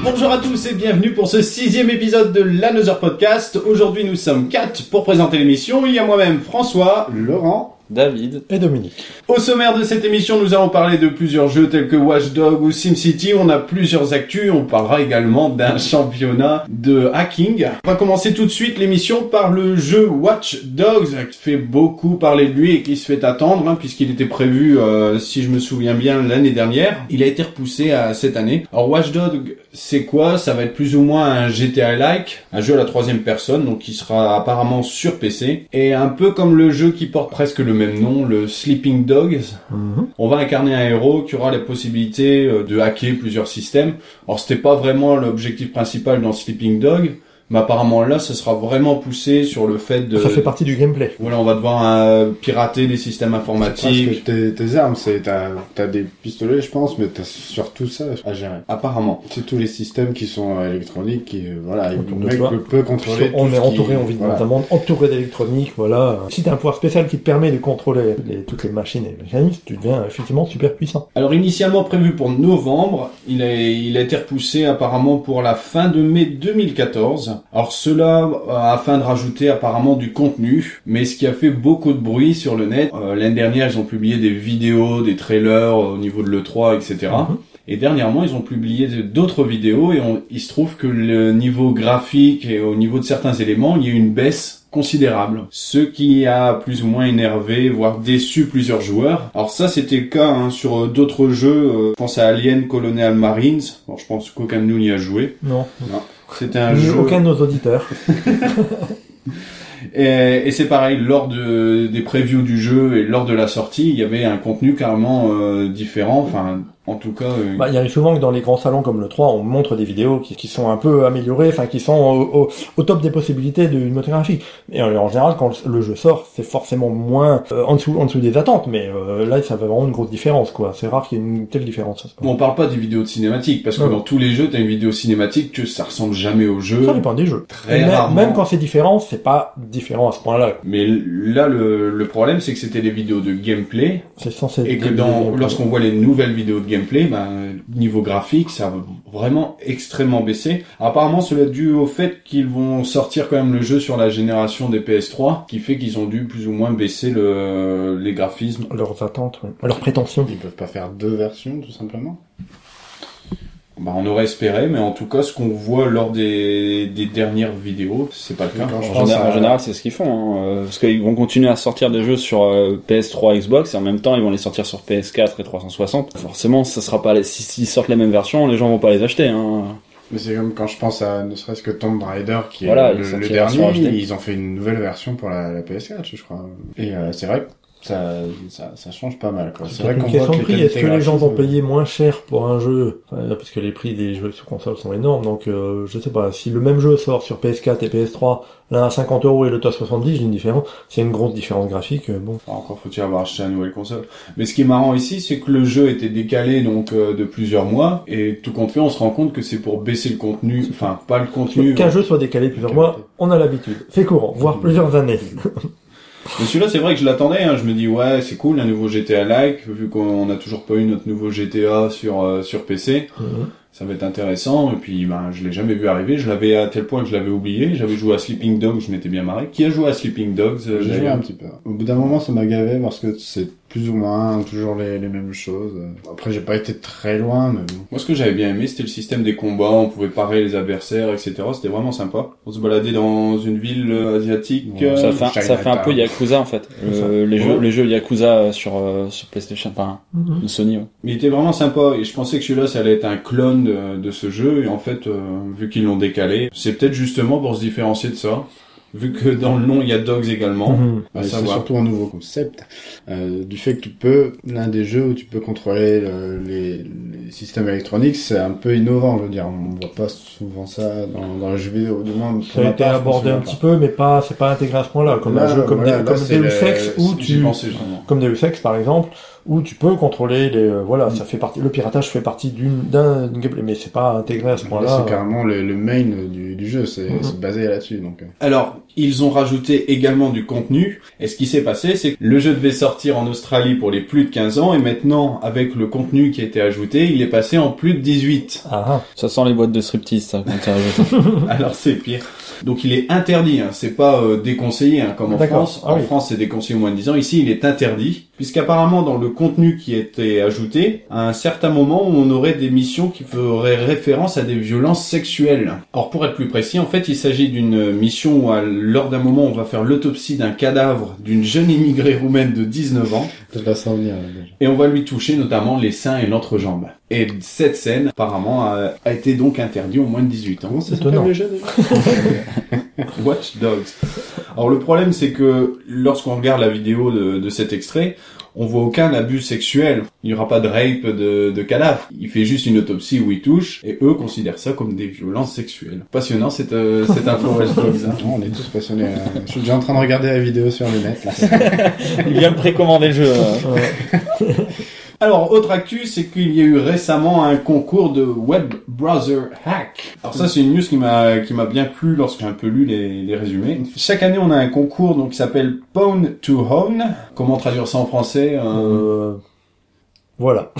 Bonjour à tous et bienvenue pour ce 6e épisode de l'Another Podcast. Aujourd'hui nous sommes 4 pour présenter l'émission. Il y a moi-même François, Laurent, David et Dominique. Au sommaire de cette émission, nous allons parler de plusieurs jeux tels que Watch Dogs ou SimCity. On a plusieurs actus. On parlera également d'un championnat de hacking. On va commencer tout de suite l'émission par le jeu Watch Dogs, qui fait beaucoup parler de lui et qui se fait attendre, puisqu'il était prévu, si je me souviens bien, l'année dernière. Il a été repoussé à cette année. Alors Watch Dogs, c'est quoi? Ça va être plus ou moins un GTA-like, un jeu à la troisième personne, donc qui sera apparemment sur PC. Et un peu comme le jeu qui porte presque le même nom, le Sleeping Dogs. On va incarner un héros qui aura la possibilité de hacker plusieurs systèmes. Alors c'était pas vraiment l'objectif principal dans Sleeping Dog, mais apparemment là, ça sera vraiment poussé sur le fait de... Ça fait partie du gameplay. Voilà, on va devoir pirater des systèmes informatiques. Parce que tes armes, t'as des pistolets, je pense, mais t'as surtout ça à gérer. Apparemment. C'est tous les systèmes qui sont électroniques, qui, voilà, Autour le de mec toi. peut contrôler. On est entouré, on vit dans voilà. un monde entouré d'électronique, voilà. Si t'as un pouvoir spécial qui te permet de contrôler toutes les machines et les mécanismes, tu deviens effectivement super puissant. Alors initialement prévu pour novembre, il a été repoussé apparemment pour la fin de mai 2014. Alors cela afin de rajouter apparemment du contenu, mais ce qui a fait beaucoup de bruit sur le net. L'année dernière, ils ont publié des vidéos, des trailers au niveau de l'E3, etc. Et dernièrement, ils ont publié d'autres vidéos et il se trouve que le niveau graphique et au niveau de certains éléments, il y a eu une baisse considérable. Ce qui a plus ou moins énervé, voire déçu plusieurs joueurs. Alors ça, c'était le cas sur d'autres jeux. Je pense à Alien Colonial Marines. Bon, je pense qu'aucun de nous n'y a joué. Non. C'était un Ni jeu... aucun de nos auditeurs. Et c'est pareil, lors des previews du jeu et lors de la sortie, il y avait un contenu carrément différent. Enfin, en tout cas... Il arrive souvent que dans les grands salons comme le 3, on montre des vidéos qui sont un peu améliorées, enfin qui sont au top des possibilités d'une moteur graphique. Et en général, quand le jeu sort, c'est forcément moins en dessous des attentes, mais là, ça fait vraiment une grosse différence, quoi. C'est rare qu'il y ait une telle différence. Bon, on parle pas des vidéos de cinématiques, parce que dans tous les jeux, t'as une vidéo cinématique que ça ressemble jamais au jeu. Ça dépend des jeux. Très rarement. Même quand c'est différent, c'est pas différent à ce point-là. Mais là, le problème, c'est que c'était des vidéos de gameplay. C'est censé Et que lorsqu'on voit les nouvelles vidéos de gameplay, niveau graphique, ça a vraiment extrêmement baissé. Apparemment, cela est dû au fait qu'ils vont sortir quand même le jeu sur la génération des PS3, qui fait qu'ils ont dû plus ou moins baisser les graphismes. Leurs attentes, leurs prétentions. Ils peuvent pas faire deux versions, tout simplement. On aurait espéré, mais en tout cas, ce qu'on voit lors des dernières vidéos, c'est pas le cas. En général, c'est ce qu'ils font, parce qu'ils vont continuer à sortir des jeux sur PS3, Xbox, et en même temps, ils vont les sortir sur PS4 et 360. Forcément, ça sera pas s'ils sortent les mêmes versions, les gens vont pas les acheter, Mais c'est comme quand je pense à ne serait-ce que Tomb Raider, qui est voilà, le dernier, ils ont fait une nouvelle version pour la PS4, je crois. Et c'est vrai que ça change pas mal, quoi. C'est vrai qu'on voit que est-ce que les gens vont payer moins cher pour un jeu, parce que les prix des jeux sur console sont énormes, donc je sais pas, si le même jeu sort sur PS4 et PS3, l'un à 50 € et l'autre à 70, j'ai une différence, c'est une grosse différence graphique, bon. Encore faut-il avoir acheté une nouvelle console. Mais ce qui est marrant ici, c'est que le jeu était décalé donc de plusieurs mois, et tout compte fait, on se rend compte que c'est pour baisser le contenu, enfin pas le contenu. Qu'un jeu soit décalé plusieurs mois, on a l'habitude, c'est courant, voire plusieurs années. Mais celui-là, c'est vrai que je l'attendais, je me dis, ouais, c'est cool, un nouveau GTA-like, vu qu'on n'a toujours pas eu notre nouveau GTA sur PC. Ça va être intéressant, et puis, je l'ai jamais vu arriver, je l'avais à tel point que je l'avais oublié, j'avais joué à Sleeping Dogs, je m'étais bien marré. Qui a joué à Sleeping Dogs? J'ai joué un petit peu. Au bout d'un moment, ça m'a gavé, parce que c'est plus ou moins toujours les mêmes choses. Après, j'ai pas été très loin, mais bon. Moi, ce que j'avais bien aimé, c'était le système des combats, on pouvait parer les adversaires, etc. C'était vraiment sympa. On se baladait dans une ville asiatique. Ça fait un peu Yakuza, en fait. Les jeux Yakuza sur PlayStation, enfin, de Sony, ouais. Mais il était vraiment sympa, et je pensais que celui-là, ça allait être un clone de ce jeu, et en fait, vu qu'ils l'ont décalé, c'est peut-être justement pour se différencier de ça. Vu que dans le nom il y a Dogs également, c'est surtout un nouveau concept du fait que tu peux, l'un des jeux où tu peux contrôler les systèmes électroniques, c'est un peu innovant, je veux dire, on voit pas souvent ça dans les jeux vidéo du monde. Ça a été abordé un petit peu, mais c'est pas intégré à ce point-là, comme un jeu comme Deus Ex où comme Deus Ex par exemple, où tu peux contrôler ça fait partie, le piratage fait partie d'un gameplay, mais c'est pas intégré à ce point-là. C'est carrément le main du jeu, c'est basé là-dessus, donc. Alors, ils ont rajouté également du contenu, et ce qui s'est passé, c'est que le jeu devait sortir en Australie pour les plus de 15 ans, et maintenant, avec le contenu qui a été ajouté, il est passé en plus de 18. Ah. Ça sent les boîtes de striptease, ça, quand c'est rajouté. Alors c'est pire. Donc il est interdit, c'est pas déconseillé comme en France. En France, c'est déconseillé au moins de 10 ans. Ici, il est interdit, puisqu'apparemment, dans le contenu qui était ajouté, à un certain moment, on aurait des missions qui feraient référence à des violences sexuelles. Or, pour être plus précis, en fait, il s'agit d'une mission où, lors d'un moment, on va faire l'autopsie d'un cadavre d'une jeune immigrée roumaine de 19 ans. Je la sens venir, déjà. Et on va lui toucher notamment les seins et l'entrejambe. Et cette scène, apparemment, a été donc interdite au moins de 18 ans. Comment ça s'appelle le jeu déjà? Watch Dogs. Alors le problème, c'est que lorsqu'on regarde la vidéo de cet extrait, on voit aucun abus sexuel. Il n'y aura pas de rape de cadavre. Il fait juste une autopsie où il touche, et eux considèrent ça comme des violences sexuelles. Passionnant cette info Watch Dogs. Hein. On est tous passionnés. Je suis déjà en train de regarder la vidéo sur le net. Là. Il vient de précommander le jeu. Alors, autre actu, c'est qu'il y a eu récemment un concours de web browser hack. Alors ça, c'est une news qui m'a bien plu lorsque j'ai un peu lu les résumés. Chaque année, on a un concours donc qui s'appelle Pwn to Own. Comment traduire ça en français Voilà.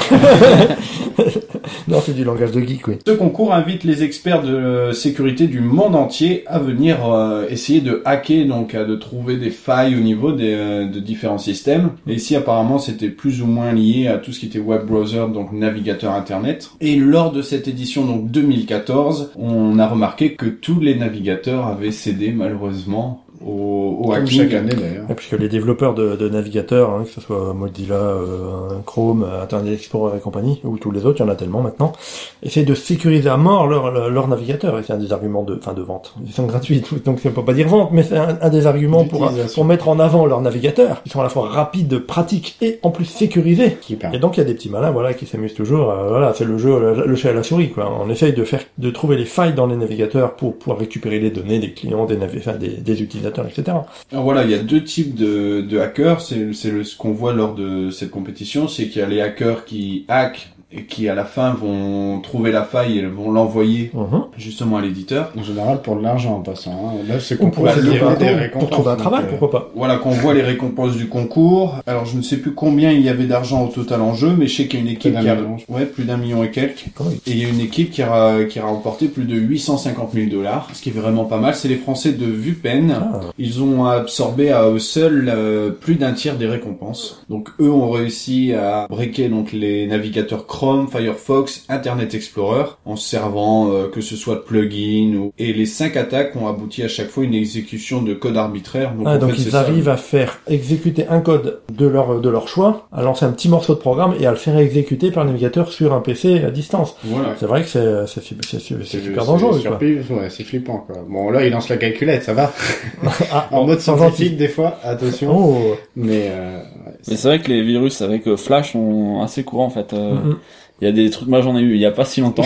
Non, c'est du langage de geek, oui. Ce concours invite les experts de sécurité du monde entier à venir essayer de hacker, donc de trouver des failles au niveau de différents systèmes. Et ici, apparemment, c'était plus ou moins lié à tout ce qui était web browser, donc navigateur internet. Et lors de cette édition, donc 2014, on a remarqué que tous les navigateurs avaient cédé malheureusement au hacking. Chaque année d'ailleurs. Et puisque les développeurs de navigateurs, que ce soit Mozilla, Chrome, Internet Explorer et compagnie, ou tous les autres, il y en a tellement maintenant, essayent de sécuriser à mort leur navigateur. Et c'est un des arguments de vente. Ils sont gratuits, donc on peut pas dire vente, mais c'est un des arguments pour mettre en avant leur navigateur. Ils sont à la fois rapides, pratiques et en plus sécurisés. Et donc il y a des petits malins, qui s'amusent toujours. C'est le jeu, le chat à la souris, quoi. On essaye de trouver les failles dans les navigateurs pour pouvoir récupérer les données des clients, des utilisateurs, etc. Alors voilà, il y a deux types de hackers. C'est ce qu'on voit lors de cette compétition, c'est qu'il y a les hackers qui hackent et qui à la fin vont trouver la faille et vont l'envoyer justement à l'éditeur. En général pour de l'argent en passant. Hein. Là c'est pour trouver un travail, pourquoi pas. Voilà, qu'on voit les récompenses du concours. Alors je ne sais plus combien il y avait d'argent au total en jeu, mais je sais qu'il y a une équipe plus d'1 million et quelques. Et il y a une équipe qui a remporté plus de 850 000 $, ce qui est vraiment pas mal. C'est les Français de Vupen. Ils ont absorbé à eux seuls plus d'un tiers des récompenses. Donc eux ont réussi à breaker donc les navigateurs Chrome, Firefox, Internet Explorer, en servant que ce soit de plugins et les 5 attaques ont abouti à chaque fois une exécution de code arbitraire. Donc ils arrivent à faire exécuter un code de leur choix, à lancer un petit morceau de programme et à le faire exécuter par le navigateur sur un PC à distance. Voilà. C'est vrai que c'est super dangereux. C'est flippant quoi. Bon là il lance la calculette, ça va. En mode scientifique des fois, attention. Mais c'est vrai que les virus avec Flash sont assez courants en fait. Il y a des trucs, moi j'en ai eu il y a pas si longtemps.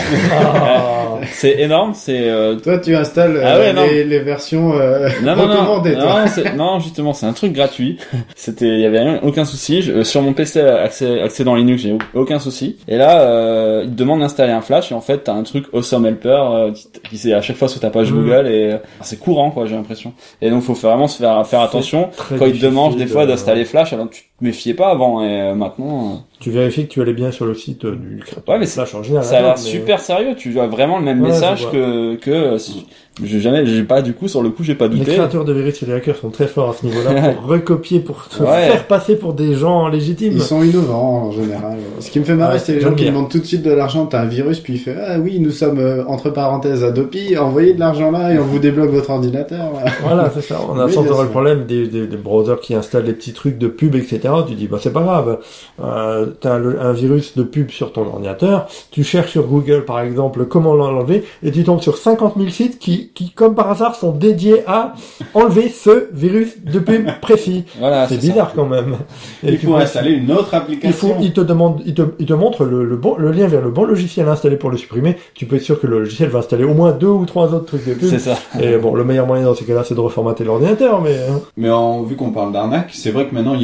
C'est énorme, c'est toi tu installes les versions recommandées. Non, justement, c'est un truc gratuit. Il y avait aucun souci. Sur mon PC accès dans Linux, j'ai aucun souci. Et là, il te demande d'installer un Flash et en fait, t'as un truc Awesome Helper qui c'est à chaque fois sur ta page Google et c'est courant quoi, j'ai l'impression. Et donc faut vraiment se faire attention quand il te demande des fois d'installer Flash, alors tu te méfiais pas avant et maintenant tu vérifies que tu allais bien sur le site du créateur. Ouais, mais Flash en général. Ça a l'air super sérieux. Tu as vraiment le même message que si j'ai pas douté. Les créateurs de virus et les hackers sont très forts à ce niveau-là pour recopier, pour se faire passer pour des gens légitimes. Ils sont innovants en général. Ce qui me fait marrer, c'est les gens qui demandent tout de suite de l'argent. T'as un virus, puis il fait ah oui, nous sommes entre parenthèses Adopi, envoyez de l'argent là et on vous débloque votre ordinateur. Voilà, c'est ça. On a sans doute le problème des browsers qui installent des petits trucs de pub, etc. Tu dis c'est pas grave. T'as un virus de pub sur ton ordinateur. Tu cherches sur Google par exemple comment l'enlever et tu tombes sur 50 000 sites qui comme par hasard sont dédiés à enlever ce virus de pub précis. Voilà, c'est bizarre quand même. Et il faut installer une autre application. Il te montre le lien vers le bon logiciel à installer pour le supprimer. Tu peux être sûr que le logiciel va installer au moins 2 ou 3 autres trucs de pub. C'est ça. Et le meilleur moyen dans ces cas-là, c'est de reformater l'ordinateur, mais vu qu'on parle d'arnaque, c'est vrai que maintenant il y a aussi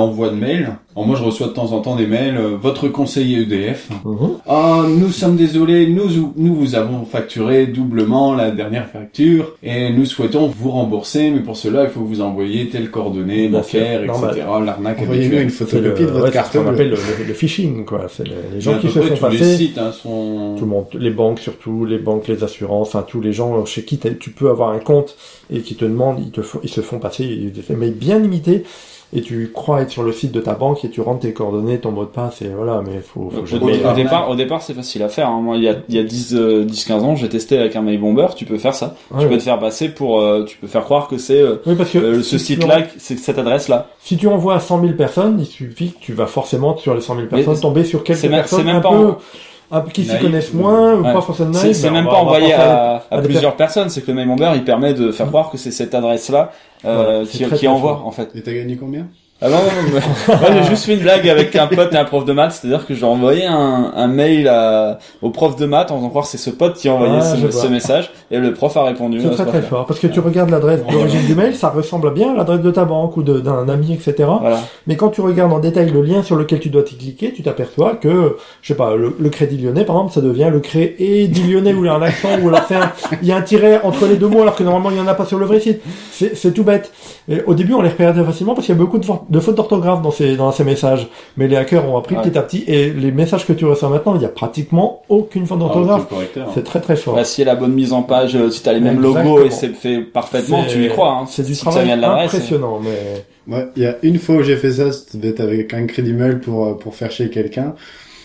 l'envoi de mails. Alors moi je reçois de temps en temps des mails, votre conseiller EDF. Mhm. Ah, nous sommes désolés, nous vous avons facturé doublement la dernière facture et nous souhaitons vous rembourser, mais pour cela il faut que vous envoyiez telles coordonnées bancaires, etc. L'arnaque Envoyez-nous habituelle. une photocopie de votre carte C'est ce qu'on bleue. appelle le phishing, quoi. C'est les gens qui À peu se près font tous les passer. sites sont... Tout le monde, les banques surtout, les banques, les assurances, enfin tous les gens chez qui tu peux avoir un compte et qui te demandent, ils se font passer des mails bien limités et tu crois être sur le site de ta banque et tu rentres tes coordonnées, ton mot de passe et voilà, mais faut jamais... Au départ, c'est facile à faire. Hein. Moi, il y a 10-15 ans, j'ai testé avec un mail bomber. Tu peux faire ça. Ouais, tu peux ouais. te faire passer pour, tu peux faire croire que c'est Oui, parce que ce si tu site-là, c'est cette adresse-là. Si tu envoies à 100 000 personnes, il suffit que tu vas forcément sur les 100 000 Mais personnes tomber sur quelques c'est même personnes pas qui s'y naïf, connaissent moins ou ouais. pas forcément C'est naïfs, mais même on pas va envoyé penser à à des plusieurs personnes. C'est que le mail bomber, il permet de faire croire que c'est cette adresse-là Voilà, c'est très, qui très envoie fort. en fait. Et t'as gagné combien? Ah non, moi j'ai juste fait une blague avec un pote et un prof de maths, c'est-à-dire que j'ai envoyé un mail au prof de maths en faisant croire que c'est ce pote qui a envoyé je ce vois. message et le prof a répondu. C'est très très fort parce que tu regardes l'adresse d'origine du mail, ça ressemble bien à l'adresse de ta banque ou d'un ami, etc. Voilà. Mais quand tu regardes en détail le lien sur lequel tu dois y cliquer, tu t'aperçois que, je sais pas, le Crédit Lyonnais, par exemple, ça devient le Crédit Lyonnais où il y a un accent, ou alors il y a un tiret entre les deux mots alors que normalement il n'y en a pas sur le vrai site. C'est tout bête. Et au début, on les repérait très facilement parce qu'il y a beaucoup de fautes d'orthographe dans ces messages. Mais les hackers ont appris petit à petit et les messages que tu reçois maintenant, il y a pratiquement aucune faute d'orthographe. C'est très très fort. Bah, si y a la bonne mise en page, si t'as les mêmes Exactement. logos et c'est fait parfaitement, tu y crois. Hein. C'est du Si ça travail vient de l'adresse, impressionnant, mais... Ouais, il y a une fois où j'ai fait ça, c'était avec un crédit mail pour faire chier quelqu'un.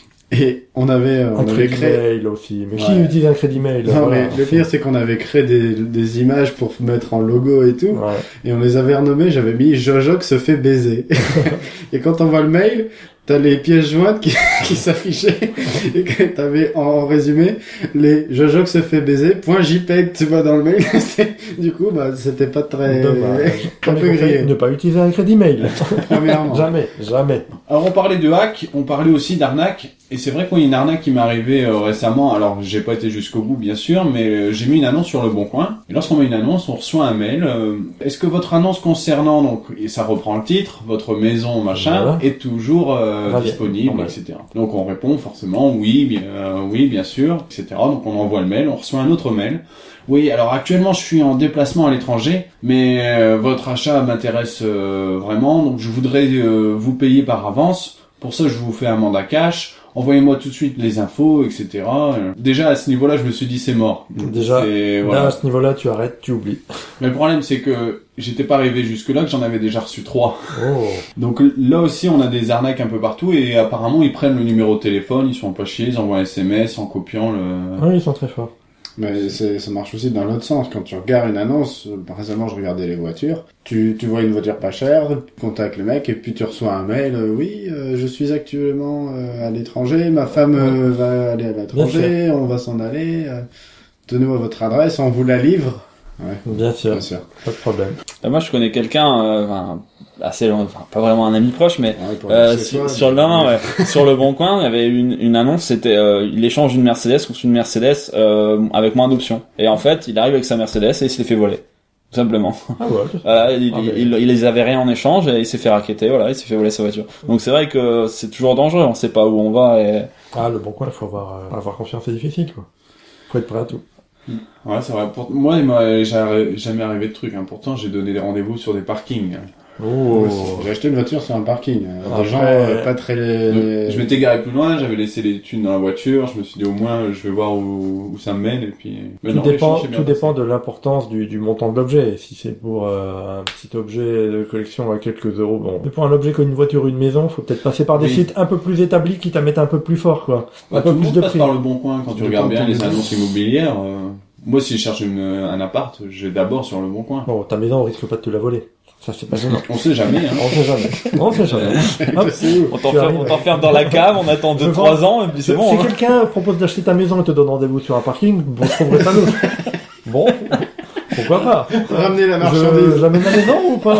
Et on avait crédit créé... mail aussi. Mais Ouais. qui utilise un crédit mail? Non, Voilà. mais le pire, c'est qu'on avait créé des images pour mettre en logo et tout. Ouais. Et on les avait renommées, j'avais mis Jojo se fait baiser. Et quand on voit le mail, t'as les pièces jointes qui s'affichaient. Et que t'avais en résumé, les Jojo se fait baiser, .jpeg, tu vois, dans le mail. Du coup, bah, c'était pas très... Dommage. un peu grillé. Ne pas utiliser un crédit mail. Premièrement. Jamais, jamais. Alors on parlait de hack, on parlait aussi d'arnaque, et c'est vrai qu'il y a une arnaque qui m'est arrivée récemment, alors j'ai pas été jusqu'au bout bien sûr, mais j'ai mis une annonce sur le Bon Coin, et lorsqu'on met une annonce, on reçoit un mail, est-ce que votre annonce concernant, donc, et ça reprend le titre, votre maison, machin, Voilà. est toujours disponible, Normal. etc. Donc on répond forcément oui, bien sûr, etc. Donc on envoie le mail, on reçoit un autre mail. Oui, alors actuellement je suis en déplacement à l'étranger, mais votre achat m'intéresse vraiment, donc je voudrais vous payer par avance. Pour ça, je vous fais un mandat cash. Envoyez-moi tout de suite les infos, etc. Déjà à ce niveau-là, je me suis dit c'est mort. Déjà, Voilà. là, à ce niveau-là, tu arrêtes, tu oublies. Mais le problème, c'est que j'étais pas arrivé jusque-là, que j'en avais déjà reçu 3. Oh. Donc là aussi, on a des arnaques un peu partout, et apparemment, ils prennent le numéro de téléphone, ils sont pas chiés, ils envoient un SMS en copiant le... Oui, ils sont très forts. Mais ça marche aussi dans l'autre sens. Quand tu regardes une annonce, récemment je regardais les voitures, tu vois une voiture pas chère, tu contactes le mec et puis tu reçois un mail, oui, je suis actuellement à l'étranger, ma femme va aller à l'étranger, on va s'en aller, donnez-moi votre adresse, on vous la livre. Ouais, Bien sûr, bien sûr. pas de problème. moi je connais quelqu'un, assez loin, pas vraiment un ami proche, mais Ouais, pour dire que c'est toi, sur le Bon Coin, il y avait une annonce, c'était il échange une Mercedes contre une Mercedes avec moins d'options. Et en fait, il arrive avec sa Mercedes et il se les fait voler. Tout simplement. Ah ouais, tout ça. Voilà, mais- il les avait rien en échange et il s'est fait racketter, voilà, il s'est fait voler sa voiture. Donc c'est vrai que c'est toujours dangereux, on sait pas où on va et... Ah, le Bon Coin, il faut avoir confiance, c'est difficile, quoi. Faut être prêt à tout. Ouais, c'est vrai. Moi, il m'a jamais arrivé de truc. Hein. Pourtant, j'ai donné des rendez-vous sur des parkings. Oh. J'ai acheté une voiture sur un parking. Après- Des gens pas très... Je m'étais garé plus loin, j'avais laissé les thunes dans la voiture, je me suis dit au moins je vais voir où ça me mène et puis... Mais Tout non, dépend, l'échange, c'est bien tout dépend passé. de l'importance du montant de l'objet. Si c'est pour un petit objet de collection à quelques euros, bon. Mais pour un objet comme une voiture ou une maison, faut peut-être passer par des Oui. sites un peu plus établis qui t'amènent un peu plus fort, quoi. Bah, un tout peu le plus monde de passe prix. par le Bon Coin quand tu Tout regardes bien dépend les des annonces immobilières. Moi, si je cherche un appart, je vais d'abord sur le Bon Coin. Bon, ta maison, on risque pas de te la voler. Ça, c'est pas gênant. On sait jamais, hein. On sait jamais. On sait jamais. Hop. C'est où On arrives. t'enferme dans la cave, on attend Je 2-3 ans et puis c'est bon. Si Hein. quelqu'un propose d'acheter ta maison et te donne rendez-vous sur un parking, bon, je trouverais ça louche. Bon, pourquoi pas? Ramener la marchandise. J'amène la maison ou pas?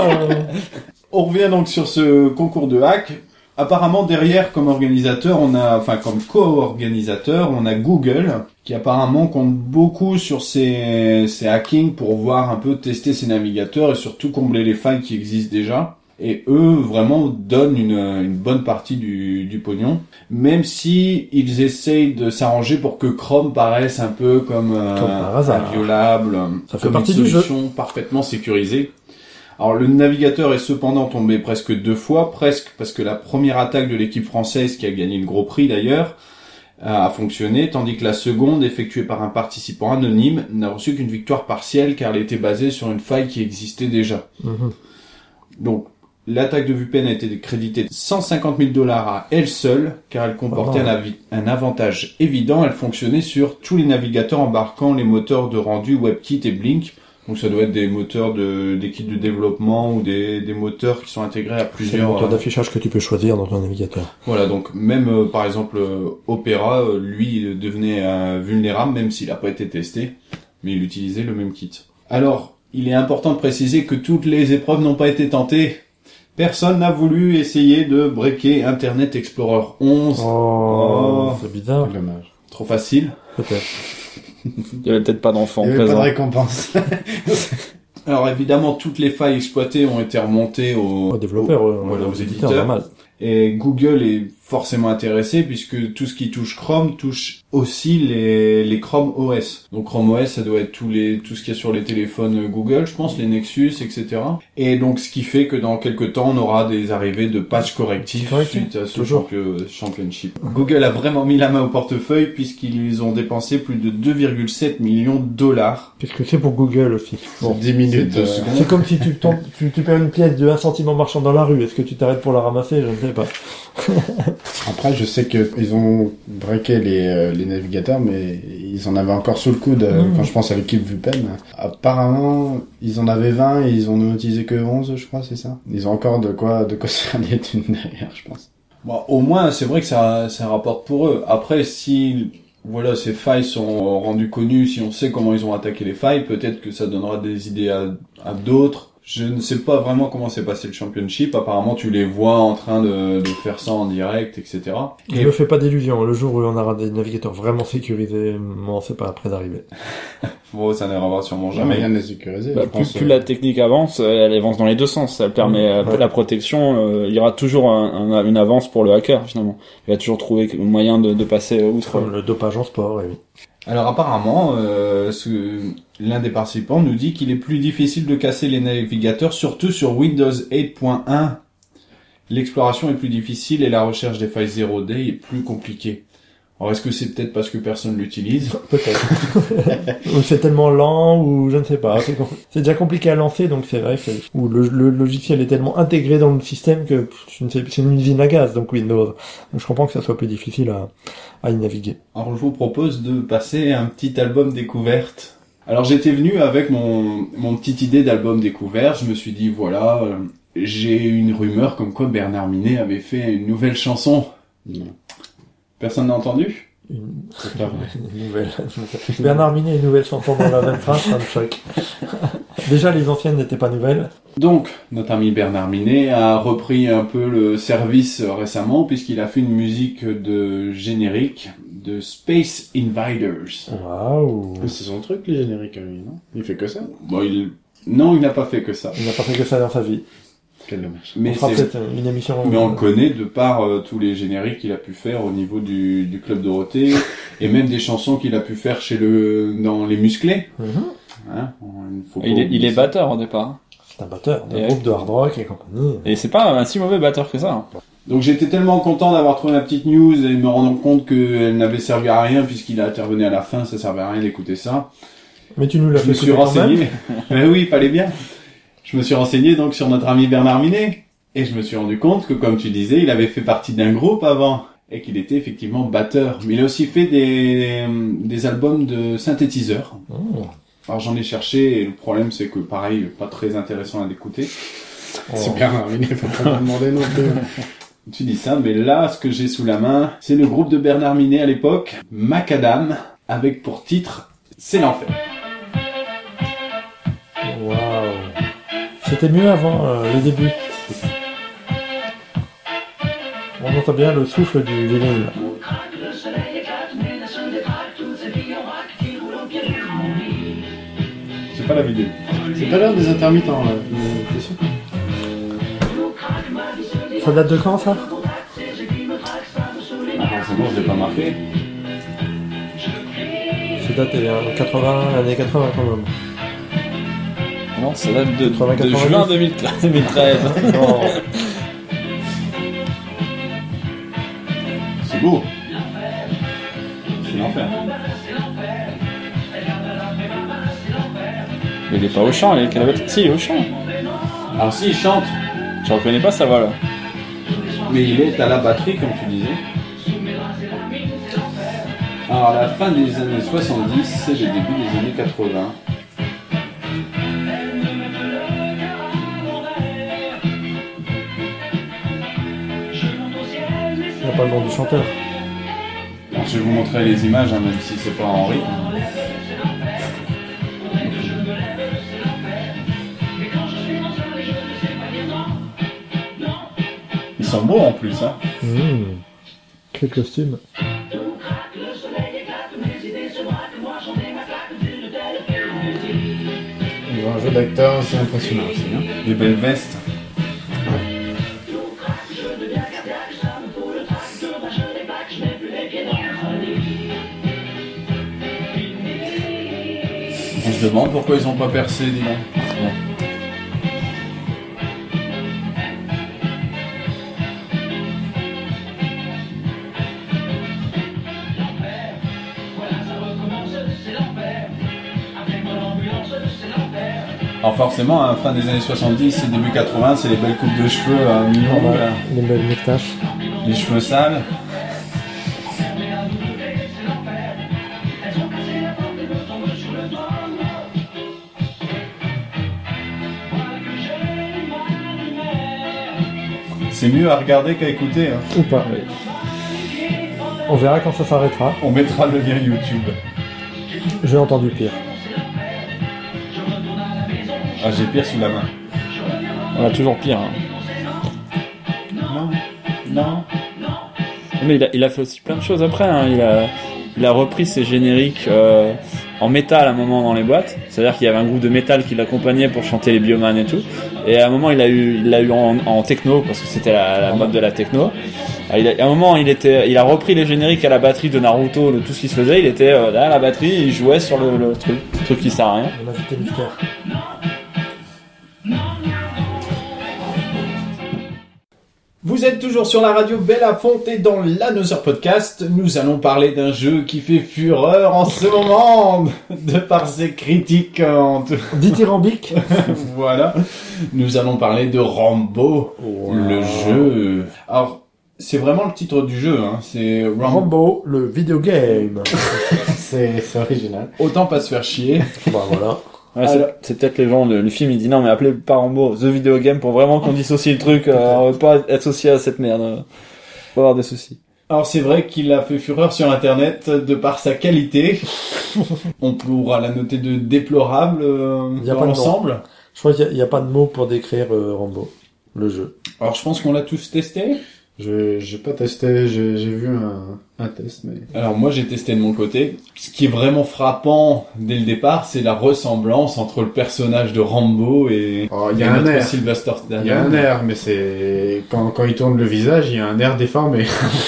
On revient donc sur ce concours de hack. Apparemment, derrière, comme organisateur, comme co-organisateur, on a Google, qui apparemment compte beaucoup sur ces hackings pour voir un peu tester ses navigateurs et surtout combler les failles qui existent déjà. Et eux, vraiment, donnent une bonne partie du pognon. Même si ils essayent de s'arranger pour que Chrome paraisse un peu comme par hasard. inviolable, Ça fait comme partie une du jeu. solution parfaitement sécurisée. Alors le navigateur est cependant tombé presque 2 fois, presque parce que la première attaque de l'équipe française, qui a gagné le gros prix d'ailleurs, a fonctionné, tandis que la seconde, effectuée par un participant anonyme, n'a reçu qu'une victoire partielle car elle était basée sur une faille qui existait déjà. Mhm. Donc l'attaque de VPN a été créditée de $150,000 à elle seule, car elle comportait un avantage évident, elle fonctionnait sur tous les navigateurs embarquant les moteurs de rendu WebKit et Blink. Donc ça doit être des moteurs des kits de développement ou des moteurs qui sont intégrés à C'est le plusieurs... moteur d'affichage que tu peux choisir dans ton navigateur. Voilà, donc même par exemple Opera, lui, devenait vulnérable même s'il n'a pas été testé, mais il utilisait le même kit. Alors, il est important de préciser que toutes les épreuves n'ont pas été tentées. Personne n'a voulu essayer de breaker Internet Explorer 11. Oh, c'est bizarre. Dommage. Trop facile. Peut-être. Il y avait peut-être pas d'enfants Il n'y avait pas de présents. récompense. Alors évidemment, toutes les failles exploitées ont été remontées Aux développeurs, voilà, aux éditeurs, éditeurs. normal. Et Google est forcément intéressé puisque tout ce qui touche Chrome touche aussi les Chrome OS. Donc Chrome OS, ça doit être tout ce qu'il y a sur les téléphones Google, je pense, les Nexus, etc. Et donc ce qui fait que dans quelques temps, on aura des arrivées de patchs correctifs suite à ce Toujours. championship. Google a vraiment mis la main au portefeuille puisqu'ils ont dépensé plus de 2,7 millions de dollars. Qu'est-ce que c'est pour Google aussi? Pour 10 minutes. c'est 2 secondes. C'est comme si tu perds une pièce de 1 centime en marchant dans la rue. Est-ce que tu t'arrêtes pour la ramasser? Je ne sais pas. Après, je sais que ils ont breaké les navigateurs, mais ils en avaient encore sous le coude quand je pense à l'équipe VPN. Apparemment, ils en avaient 20 et ils en ont utilisé que 11, je crois, c'est ça. Ils ont encore de quoi se faire des thunes derrière, je pense. Bon, au moins, c'est vrai que ça rapporte pour eux. Après, si voilà, ces failles sont rendues connues, si on sait comment ils ont attaqué les failles, peut-être que ça donnera des idées à d'autres. Je ne sais pas vraiment comment s'est passé le championship. Apparemment, tu les vois en train de faire ça en direct, etc. Je me fais pas d'illusions. Le jour où on aura des navigateurs vraiment sécurisés, on sait pas après d'arriver. Bon, ça n'arrivera sûrement Jamais jamais. rien n'est sécurisé. Bah, je pense, plus la technique avance, elle avance dans les deux sens. Elle permet Ouais. la protection. Il y aura toujours une avance pour le hacker finalement. Il va toujours trouver un moyen de passer outre. Comme le dopage en sport, oui. Alors apparemment, l'un des participants nous dit qu'il est plus difficile de casser les navigateurs, surtout sur Windows 8.1. L'exploration est plus difficile et la recherche des failles 0D est plus compliquée. Alors est-ce que c'est peut-être parce que personne l'utilise? Peut-être. Ou c'est tellement lent, ou je ne sais pas. C'est déjà compliqué à lancer, donc c'est vrai que ou le logiciel est tellement intégré dans le système que je ne sais, c'est une usine à gaz, donc Windows. Donc je comprends que ça soit plus difficile à y naviguer. Alors je vous propose de passer un petit album découverte. Alors j'étais venu avec mon petite idée d'album découverte. Je me suis dit voilà, j'ai une rumeur comme quoi Bernard Minet avait fait une nouvelle chanson. Non, Personne n'a entendu? c'est pas vrai. Une nouvelle. Bernard Minet, une nouvelle chanson dans la même phrase, ça me choque. Déjà, les anciennes n'étaient pas nouvelles. Donc, notre ami Bernard Minet a repris un peu le service récemment puisqu'il a fait une musique de générique de Space Invaders. Waouh. C'est son truc, les génériques, lui, non? Il fait que ça? Bon, non, il n'a pas fait que ça. Il n'a pas fait que ça dans sa vie. Quel dommage. Mais On fera c'est peut-être une émission. Mais on le connaît de par tous les génériques qu'il a pu faire au niveau du Club Dorothée et même des chansons qu'il a pu faire dans Les Musclés. Mhm. Hein, faut pas Il oublier est ça. batteur au départ. C'est un batteur d'un Et groupe de hard rock et compagnie. Et c'est pas un si mauvais batteur que ça. Hein. Donc j'étais tellement content d'avoir trouvé la petite news et me rendant compte qu'elle n'avait servi à rien puisqu'il a intervenu à la fin, ça servait à rien d'écouter ça. Mais tu nous l'as Je fait me suis écouter quand même. renseigné. Mais oui, il fallait bien. Je me suis renseigné donc sur notre ami Bernard Minet. Et je me suis rendu compte que, comme tu disais, il avait fait partie d'un groupe avant. Et qu'il était effectivement batteur. Mais il a aussi fait des albums de synthétiseurs. Oh. Alors j'en ai cherché et le problème c'est que pareil, pas très intéressant à l'écouter. C'est bien, il faut pas me demander non plus. Tu dis ça, mais là, ce que j'ai sous la main, c'est le groupe de Bernard Minet à l'époque, Macadam, avec pour titre « C'est l'enfer ». Waouh. C'était mieux avant le début. On entend bien le souffle du vinyle. J'ai pas la vidéo. C'est pas l'heure des intermittents, là. T'es sûr? Ça date de quand, ça? Ah, c'est bon, je l'ai pas marqué. Ça date des années 80 quand même. Non, ça date de 90. juin 2013. Non. C'est beau. C'est l'enfer. Mais il est pas au chant, il est si, il est au chant. Alors si, il chante, Je reconnais pas sa voix là. mais il est à la batterie, comme tu disais. Alors, la fin des années 70, c'est le début des années 80. Il n'y a pas le nom du chanteur. Alors, je vais vous montrer les images, hein, même si c'est pas en rythme. Ils sont beaux en plus, hein. Quel costume. Ils ont un jeu d'acteur, c'est impressionnant aussi. Hein. Des belles vestes. On se demande pourquoi ils ont pas percé, dis donc. Alors forcément, à la fin des années 70 et début 80, c'est les belles coupes de cheveux mi-longues, là. Les belles moustaches. Les cheveux sales. C'est mieux à regarder qu'à écouter. Hein. Ou pas. On verra quand ça s'arrêtera. On mettra le lien YouTube. J'ai entendu pire. Ah, j'ai pire sous la main. On a toujours pire. Hein. Non. Non. Mais il a fait aussi plein de choses après. Hein. Il a repris ses génériques en métal à un moment dans les boîtes. C'est-à-dire qu'il y avait un groupe de métal qui l'accompagnait pour chanter les Bioman et tout. Et à un moment, il l'a eu en techno parce que c'était la mode de la techno. À un moment, il a repris les génériques à la batterie de Naruto, de tout ce qui se faisait. Il était derrière la batterie, il jouait sur le truc qui sert à rien. On a invité mystère. Vous êtes toujours sur la radio Belafonte et dans l'Another Podcast, nous allons parler d'un jeu qui fait fureur en ce moment, de par ses critiques Dithyrambique. Voilà. Nous allons parler de Rambo, le jeu. Alors, c'est vraiment le titre du jeu, hein. C'est Rambo, le video game. C'est original. Autant pas se faire chier. Bah voilà. Ouais, c'est peut-être les gens, le film il dit non mais appelez pas Rambo The Video Game pour vraiment qu'on dissocie le truc, on veut pas être associé à cette merde, faut avoir des soucis. Alors c'est vrai qu'il a fait fureur sur internet de par sa qualité. On pourra la noter de déplorable dans l'ensemble. Je crois qu'il n'y a pas de mots pour décrire Rambo, le jeu. Alors je pense qu'on l'a tous testé. J'ai pas testé, j'ai vu un test, mais... Alors moi j'ai testé de mon côté. Ce qui est vraiment frappant dès le départ, c'est la ressemblance entre le personnage de Rambo et, il y a un air. Sylvester Stallone. Il y a un air, mais c'est... Quand il tourne le visage, il y a un air déformé.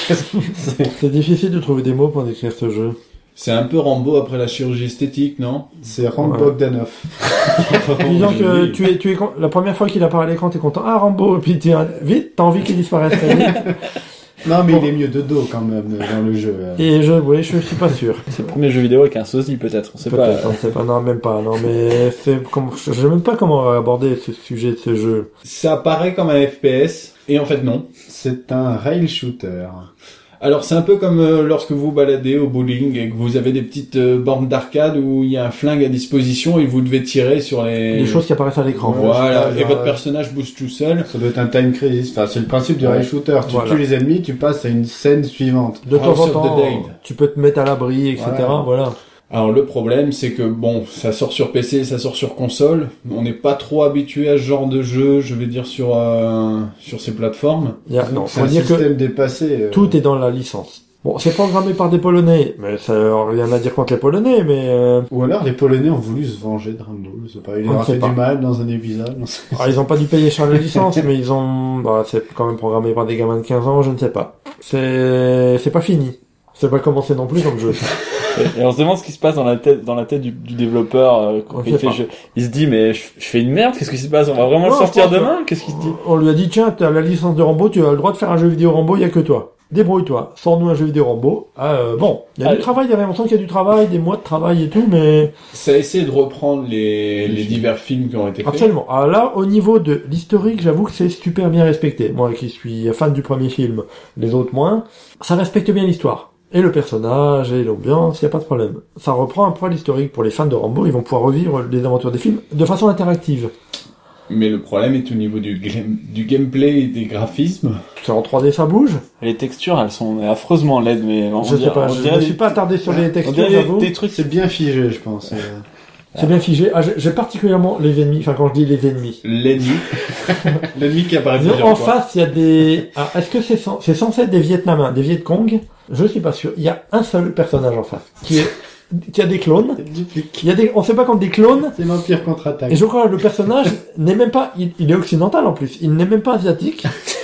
C'est difficile de trouver des mots pour décrire ce jeu. C'est un peu Rambo après la chirurgie esthétique, non? C'est Rambo Bogdanov. Disons que tu es la première fois qu'il apparaît à l'écran, t'es content. Ah, Rambo! Et puis vite, t'as envie qu'il disparaisse très vite. Non, mais il est mieux de dos quand même dans le jeu. Et je suis pas sûr. C'est le premier jeu vidéo avec un sosie peut-être, on sait pas. On sait pas, non, même pas. Non, mais je sais même pas comment aborder ce sujet de ce jeu. Ça paraît comme un FPS, et en fait non. C'est un rail shooter. Alors c'est un peu comme lorsque vous baladez au bowling et que vous avez des petites bornes d'arcade où il y a un flingue à disposition et vous devez tirer sur les choses qui apparaissent à l'écran. Voilà, et votre personnage bouge tout seul. Ça doit être un time crisis. Enfin, c'est le principe du rail shooter. Tu tues les ennemis, tu passes à une scène suivante. De temps en temps, tu peux te mettre à l'abri, etc. Voilà. Alors le problème, c'est que bon, ça sort sur PC, ça sort sur console. On n'est pas trop habitué à ce genre de jeu, je vais dire sur ces plateformes. Non, c'est un système dépassé. Tout est dans la licence. Bon, c'est programmé par des Polonais, mais ça n'a rien à dire contre les Polonais, mais... Ou alors les Polonais ont voulu se venger de Rambo, je sais pas, ils leur ont fait du mal dans un épisode. Ils ont pas dû payer cher la licence, mais ils ont... c'est quand même programmé par des gamins de 15 ans, je ne sais pas. C'est pas fini. C'est pas commencé non plus comme jeu. Et on se demande ce qui se passe dans la tête du développeur quand il fait le jeu. Il se dit mais je fais une merde, qu'est-ce qui se passe? On va vraiment le sortir demain? Qu'est-ce qu'il se dit? On lui a dit tiens, t'as la licence de Rambo, tu as le droit de faire un jeu vidéo Rambo, il y a que toi. Débrouille-toi, sors-nous un jeu vidéo Rambo. Bon, il y a du travail derrière, on sent qu'il y a du travail, des mois de travail et tout, mais... Ça a essayé de reprendre les divers films qui ont été faits. Absolument. Alors là, au niveau de l'historique, j'avoue que c'est super bien respecté. Moi qui suis fan du premier film, les autres moins, ça respecte bien l'histoire. Et le personnage, et l'ambiance, y a pas de problème. Ça reprend un poil historique pour les fans de Rambo, ils vont pouvoir revivre les aventures des films de façon interactive. Mais le problème est au niveau du gameplay et des graphismes. C'est en 3D, ça bouge. Les textures, elles sont affreusement laides, mais je sais pas, je ne suis pas attardé sur les textures, j'avoue. Des trucs, c'est bien figé, je pense. C'est bien figé. J'ai particulièrement les ennemis, enfin quand je dis les ennemis. L'ennemi. L'ennemi qui apparaît plusieurs fois. En face, il y a des... est-ce que c'est censé être des Vietnamiens, des Viet Cong? Je suis pas sûr. Il y a un seul personnage en face, qui a des clones. On sait pas contre des clones. C'est l'Empire contre-attaque. Et je crois que le personnage n'est même pas, il est occidental en plus. Il n'est même pas asiatique.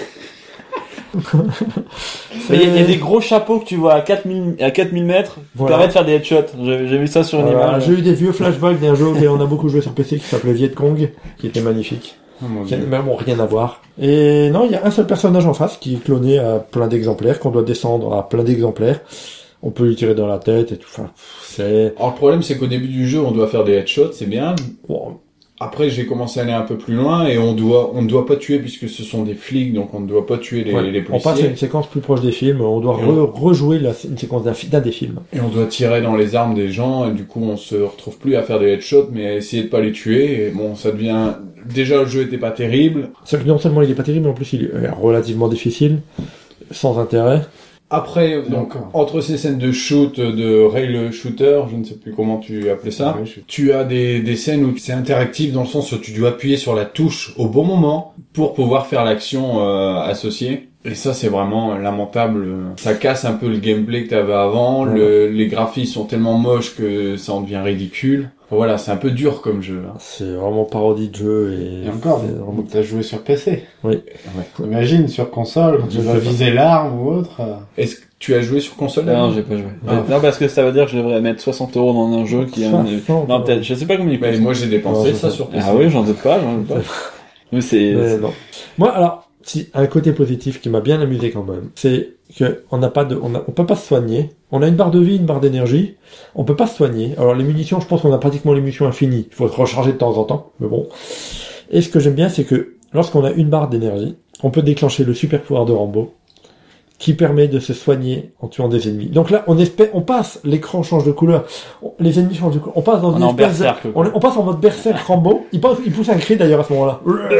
Il y a des gros chapeaux que tu vois à 4000 mètres qui permettent de faire des headshots. J'ai vu ça sur une image. J'ai eu des vieux flashbacks d'un jeu auquel on a beaucoup joué sur PC qui s'appelait Viet Cong, qui était magnifique. Mais bon, rien à voir. Et non, il y a un seul personnage en face qui est cloné à plein d'exemplaires, qu'on doit descendre à plein d'exemplaires. On peut lui tirer dans la tête et tout. Enfin, Alors le problème, c'est qu'au début du jeu, on doit faire des headshots, c'est bien. Bon. Après, j'ai commencé à aller un peu plus loin et on ne doit pas tuer puisque ce sont des flics, donc on ne doit pas tuer les policiers. On passe à une séquence plus proche des films, on doit rejouer une séquence d'un des films. Et on doit tirer dans les armes des gens et du coup, on se retrouve plus à faire des headshots mais à essayer de pas les tuer et bon, ça devient... Déjà, le jeu était pas terrible. C'est que non seulement il est pas terrible, mais en plus il est relativement difficile, sans intérêt. Après, donc, entre ces scènes de shoot, de rail shooter, je ne sais plus comment tu appelais ça, tu as des scènes où c'est interactif dans le sens où tu dois appuyer sur la touche au bon moment pour pouvoir faire l'action associée. Et ça, c'est vraiment lamentable. Ça casse un peu le gameplay que tu avais avant. Les graphismes sont tellement moches que ça en devient ridicule. Voilà, c'est un peu dur comme jeu. Hein. C'est vraiment parodie de jeu et encore, t'as joué sur PC. Oui. Ouais. Imagine sur console, quand tu vas viser l'arme ou autre. Est-ce que tu as joué sur console? Non, j'ai pas joué. Non, parce que ça veut dire que je devrais mettre 60€ dans un jeu qui a... Non, peut-être, je sais pas combien il coûte. Moi, j'ai dépensé ça sur PC. Ah oui, j'en doute pas. Mais non. Moi, alors, si, un côté positif qui m'a bien amusé quand même, c'est que on peut pas se soigner. On a une barre de vie, une barre d'énergie. On peut pas se soigner. Alors les munitions, je pense qu'on a pratiquement les munitions infinies. Il faut se recharger de temps en temps, mais bon. Et ce que j'aime bien, c'est que lorsqu'on a une barre d'énergie, on peut déclencher le super pouvoir de Rambo, qui permet de se soigner en tuant des ennemis. Donc là, on passe, l'écran change de couleur, les ennemis changent de couleur, on passe dans une espèce on passe en mode berserk Rambo, il pousse un cri d'ailleurs à ce moment-là.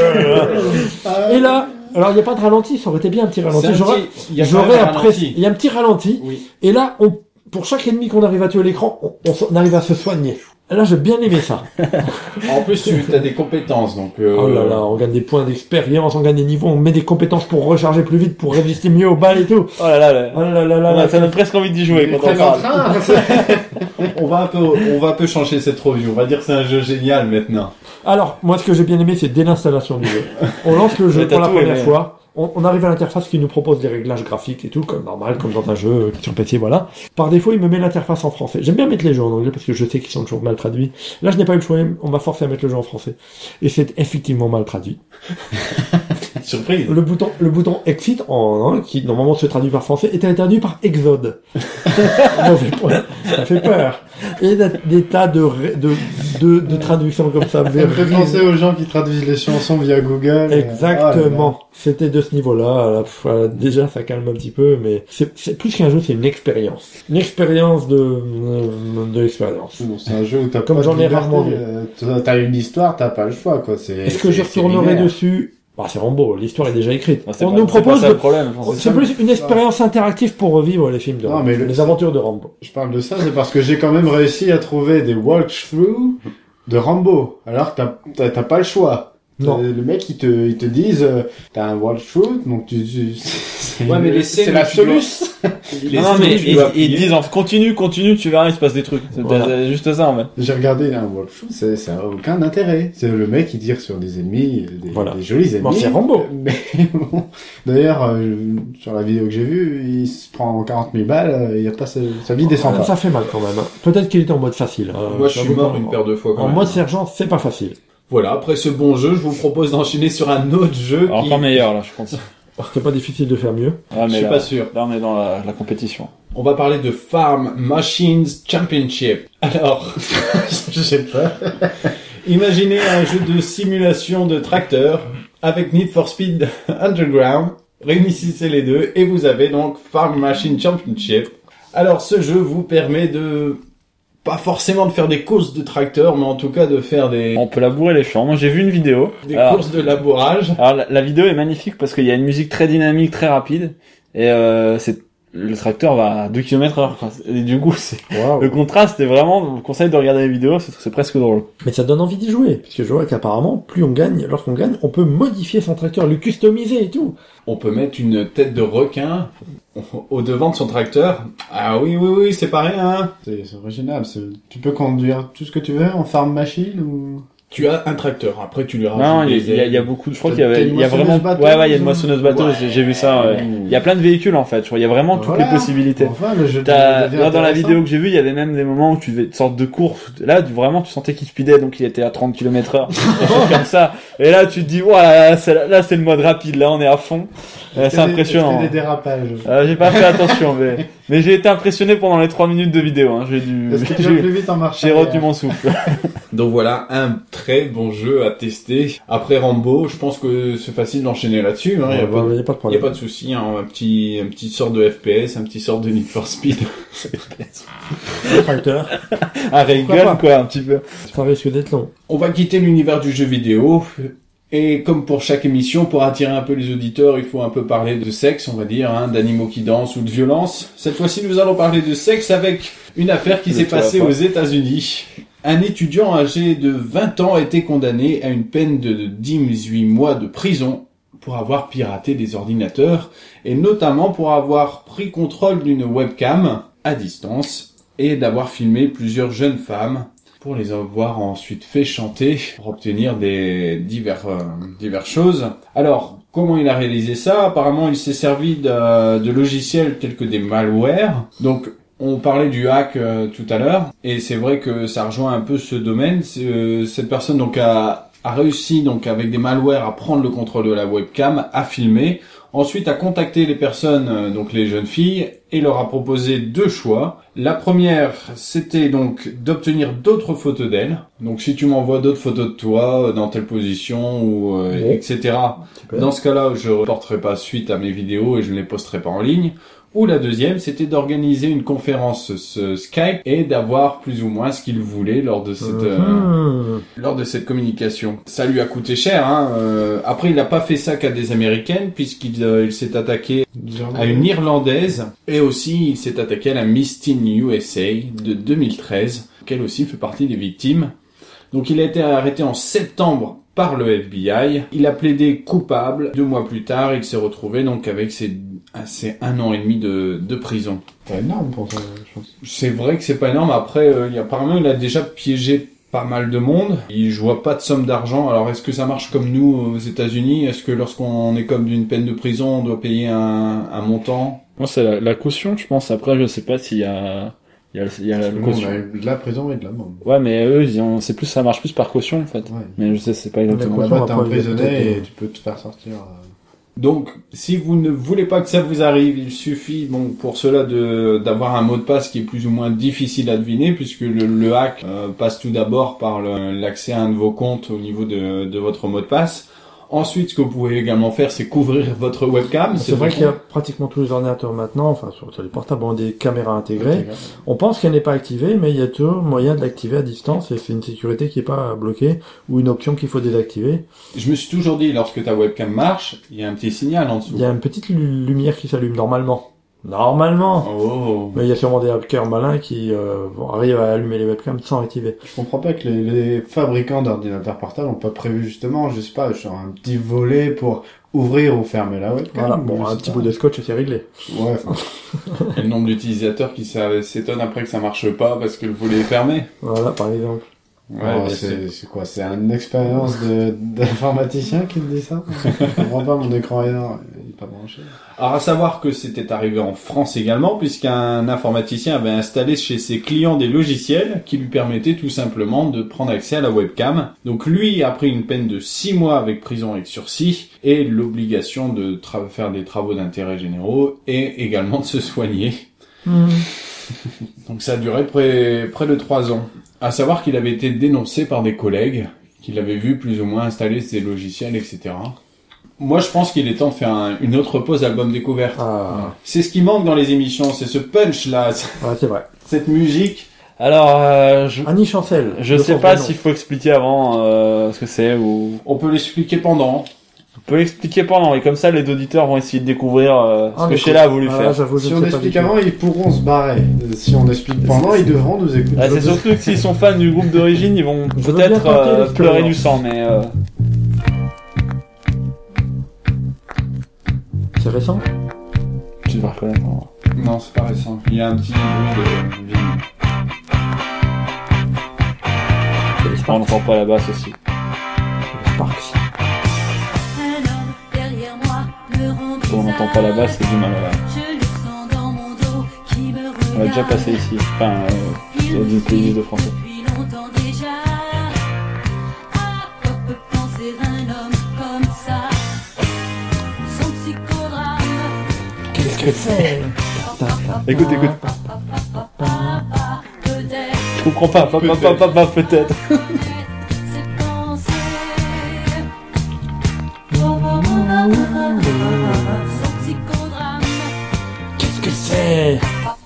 Et là, alors il n'y a pas de ralenti, ça aurait été bien un petit ralenti. Il y a un petit ralenti, oui. Et là, pour chaque ennemi qu'on arrive à tuer à l'écran, on arrive à se soigner. Là, j'ai bien aimé ça. En plus, tu as des compétences, donc... Oh là là, on gagne des points d'expérience, on gagne des niveaux, on met des compétences pour recharger plus vite, pour résister mieux aux balles et tout. Oh là là, ça donne presque envie d'y jouer quand on parle. On va un peu changer cette review, on va dire que c'est un jeu génial maintenant. Alors, moi, ce que j'ai bien aimé, c'est dès l'installation du jeu. On lance le jeu pour la première fois. On arrive à l'interface qui nous propose des réglages graphiques et tout, comme normal, comme dans un jeu sur PC, voilà. Par défaut, il me met l'interface en français. J'aime bien mettre les jeux en anglais parce que je sais qu'ils sont toujours mal traduits. Là, je n'ai pas eu le choix, on m'a forcé à mettre le jeu en français. Et c'est effectivement mal traduit. Surprise. Le bouton Exit, qui normalement se traduit par français, était traduit par Exode. Ça fait peur. Et des tas de traductions comme ça. Ça me fait penser aux gens qui traduisent les chansons via Google. Exactement. C'était de ce niveau-là. Déjà, ça calme un petit peu, mais c'est plus qu'un jeu, c'est une expérience. Une expérience de l'expérience. Bon, c'est un jeu où t'as comme j'en ai rarement vu. T'as une histoire, t'as pas le choix, quoi. Est-ce que je retournerai dessus? C'est Rambo, l'histoire est déjà écrite. On nous propose c'est plus une expérience interactive pour revivre les films de Rambo, les aventures de Rambo. Je parle de ça, c'est parce que j'ai quand même réussi à trouver des walkthroughs de Rambo, alors que t'as pas le choix. Non. Le mec, ils te disent, t'as un walkthrough, donc mais les scènes c'est la soluce. Non, mais ils disent continue, tu verras, il se passe des trucs. C'est juste ça, en fait. J'ai regardé un walkthrough, ça a aucun intérêt. C'est le mec qui tire sur des ennemis, des jolis ennemis. Bon, c'est Rambo. Mais bon. D'ailleurs, sur la vidéo que j'ai vue, il se prend 40 000 balles, il y a pas sa vie descend pas. Ça fait mal quand même. Peut-être qu'il était en mode facile. Moi, je suis mort une paire de fois quand même. En mode sergent, c'est pas facile. Voilà, après ce bon jeu, je vous propose d'enchaîner sur un autre jeu Encore meilleur, là, je pense. C'est pas difficile de faire mieux. Ah, mais je suis pas sûr. Là, on est dans la compétition. On va parler de Farm Machines Championship. Alors, je sais pas. Imaginez un jeu de simulation de tracteur avec Need for Speed Underground. Réunissez les deux et vous avez donc Farm Machine Championship. Alors, ce jeu vous permet de... pas forcément de faire des courses de tracteurs, mais en tout cas de faire des... On peut labourer les champs. Moi, j'ai vu une vidéo. Courses de labourage. Alors, la vidéo est magnifique parce qu'il y a une musique très dynamique, très rapide. Et le tracteur va à 2 km/h, quoi. Et du coup, le contraste est vraiment, je vous conseille de regarder la vidéo, c'est presque drôle. Mais ça donne envie d'y jouer. Parce que je vois qu'apparemment, lorsqu'on gagne, on peut modifier son tracteur, le customiser et tout. On peut mettre une tête de requin au devant de son tracteur. Ah oui, c'est pas rien, hein. C'est original. Tu peux conduire tout ce que tu veux en farm machine ou... Tu as un tracteur, après tu lui rajoutes non, il y a beaucoup de... Je crois qu'il y a vraiment... il y a une moissonneuse bateau, j'ai vu ça. Il y a plein de véhicules, en fait. Je crois, il y a vraiment toutes les possibilités. Enfin, le jeu là, dans la vidéo que j'ai vue, il y avait même des moments où tu faisais une sorte de course. Là, vraiment, tu sentais qu'il speedait, donc il était à 30 km/h. Des choses comme ça. Et là, tu te dis, là, c'est le mode rapide. Là, on est à fond. C'est impressionnant. Des dérapages. J'ai pas fait attention, mais j'ai été impressionné pendant les 3 minutes de vidéo, hein. Est-ce que tu vas plus vite en marchant? J'ai retenu mon souffle. Donc voilà, un très bon jeu à tester. Après Rambo, je pense que c'est facile d'enchaîner là-dessus, hein. Il y a pas de problème. Il y a pas de souci, hein. Un petit sort de FPS, un petit sort de Need for Speed. Tracteur. Un Reagan, quoi, un petit peu. Ça risque d'être long. On va quitter l'univers du jeu vidéo. Et comme pour chaque émission, pour attirer un peu les auditeurs, il faut un peu parler de sexe, on va dire, hein, d'animaux qui dansent ou de violence. Cette fois-ci, nous allons parler de sexe avec une affaire qui s'est passée aux États-Unis. Un étudiant âgé de 20 ans a été condamné à une peine de 18 mois de prison pour avoir piraté des ordinateurs et notamment pour avoir pris contrôle d'une webcam à distance et d'avoir filmé plusieurs jeunes femmes pour les avoir ensuite fait chanter pour obtenir des diverses choses. Alors, comment il a réalisé ça? Apparemment, il s'est servi de logiciels tels que des malwares. Donc, on parlait du hack tout à l'heure, et c'est vrai que ça rejoint un peu ce domaine. Cette personne donc a réussi donc avec des malwares à prendre le contrôle de la webcam, à filmer. Ensuite, a contacté les personnes, donc les jeunes filles, et leur a proposé 2 choix. La première, c'était donc d'obtenir d'autres photos d'elles. Donc, si tu m'envoies d'autres photos de toi, dans telle position, ou etc. Super. Dans ce cas-là, je ne reporterai pas suite à mes vidéos et je ne les posterai pas en ligne. Ou la deuxième, c'était d'organiser une conférence Skype et d'avoir plus ou moins ce qu'il voulait lors de cette communication. Ça lui a coûté cher, hein. Après, il n'a pas fait ça qu'à des Américaines, puisqu'il s'est attaqué à une Irlandaise et aussi il s'est attaqué à la Miss Teen USA de 2013, qu'elle aussi fait partie des victimes. Donc, il a été arrêté en septembre par le FBI. Il a plaidé coupable. 2 mois plus tard, il s'est retrouvé donc avec ses 1 an et demi de prison. C'est énorme pour ça, je pense. C'est vrai que c'est pas énorme. Après, apparemment, il a déjà piégé pas mal de monde. Il joue pas de somme d'argent. Alors, est-ce que ça marche comme nous aux États-Unis? Est-ce que lorsqu'on est comme d'une peine de prison, on doit payer un montant? Moi, c'est la caution, je pense. Après, je sais pas s'il y a... Il y a la caution. De la prison et de l'amende. Ouais, mais eux, ça marche plus par caution, en fait. Ouais. Mais je sais, c'est pas exactement. Là-bas, t'es emprisonné et tu peux te faire sortir. Donc, si vous ne voulez pas que ça vous arrive, il suffit, bon, pour cela d'avoir un mot de passe qui est plus ou moins difficile à deviner, puisque le hack passe tout d'abord par l'accès à un de vos comptes au niveau de votre mot de passe. Ensuite, ce que vous pouvez également faire, c'est couvrir votre webcam. C'est vrai qu'il y a pratiquement tous les ordinateurs maintenant, enfin sur les portables, ont des caméras intégrées. On pense qu'elle n'est pas activée, mais il y a toujours moyen de l'activer à distance et c'est une sécurité qui est pas bloquée ou une option qu'il faut désactiver. Je me suis toujours dit, lorsque ta webcam marche, il y a un petit signal en dessous. Il y a une petite lumière qui s'allume normalement. Normalement. Oh. Mais il y a sûrement des hackers malins qui arrivent à allumer les webcams sans activer. Je comprends pas que les fabricants d'ordinateurs portables ont pas prévu justement, je sais pas, genre un petit volet pour ouvrir ou fermer la webcam. Voilà, bon, un petit bout de scotch et c'est réglé. Ouais, Et le nombre d'utilisateurs qui s'étonnent après que ça marche pas parce que le volet est fermé. Voilà, par exemple. Ouais, c'est quoi? C'est une expérience d'informaticien qui me dit ça? Je comprends pas, mon écran est noir, il est pas branché. Alors à savoir que c'était arrivé en France également, puisqu'un informaticien avait installé chez ses clients des logiciels qui lui permettaient tout simplement de prendre accès à la webcam. Donc lui a pris une peine de 6 mois avec prison avec sursis et l'obligation de faire des travaux d'intérêt généraux et également de se soigner. Donc ça a duré près de 3 ans. À savoir qu'il avait été dénoncé par des collègues, qu'il avait vu plus ou moins installer ses logiciels, etc. Moi, je pense qu'il est temps de faire une autre pause album découverte. Ah. C'est ce qui manque dans les émissions, c'est ce punch-là, Ouais, c'est vrai. cette musique. Alors, Annie Chancel. je de sais son pas prénom. s'il faut expliquer avant ce que c'est ou... On peut l'expliquer pendant. On peut l'expliquer pendant, et comme ça les auditeurs vont essayer de découvrir ce que mais Sheila a voulu ah, faire. j'avoue, je Si ne on sais pas explique du tout. avant, ils pourront se barrer. Si on explique pendant, ils devront nous écouter. Ah, c'est surtout que s'ils sont fans du groupe d'origine, ils vont Je veux bien peut-être tenter l'expérience. pleurer du sang, mais... C'est récent. Tu devrais reconnaître. Hein. Non, c'est pas récent. Il y a un petit bruit de vinyle. C'est les On Sparks. n'entend pas la basse aussi. Les Sparks. Un homme derrière moi me rend Quand on n'entend pas la basse, c'est du mal à la... Je le sens dans mon dos qui me regarde. On l'a déjà passé ici. Enfin, c'est d'une playlist de français. Depuis longtemps déjà. À quoi peut penser un homme comme ça? Son psychodrame. Qu'est-ce que c'est? Écoute. Papa, peut-être Je comprends pas. Papa, peut-être. ses pensées. Son psychodrame. Qu'est-ce que c'est?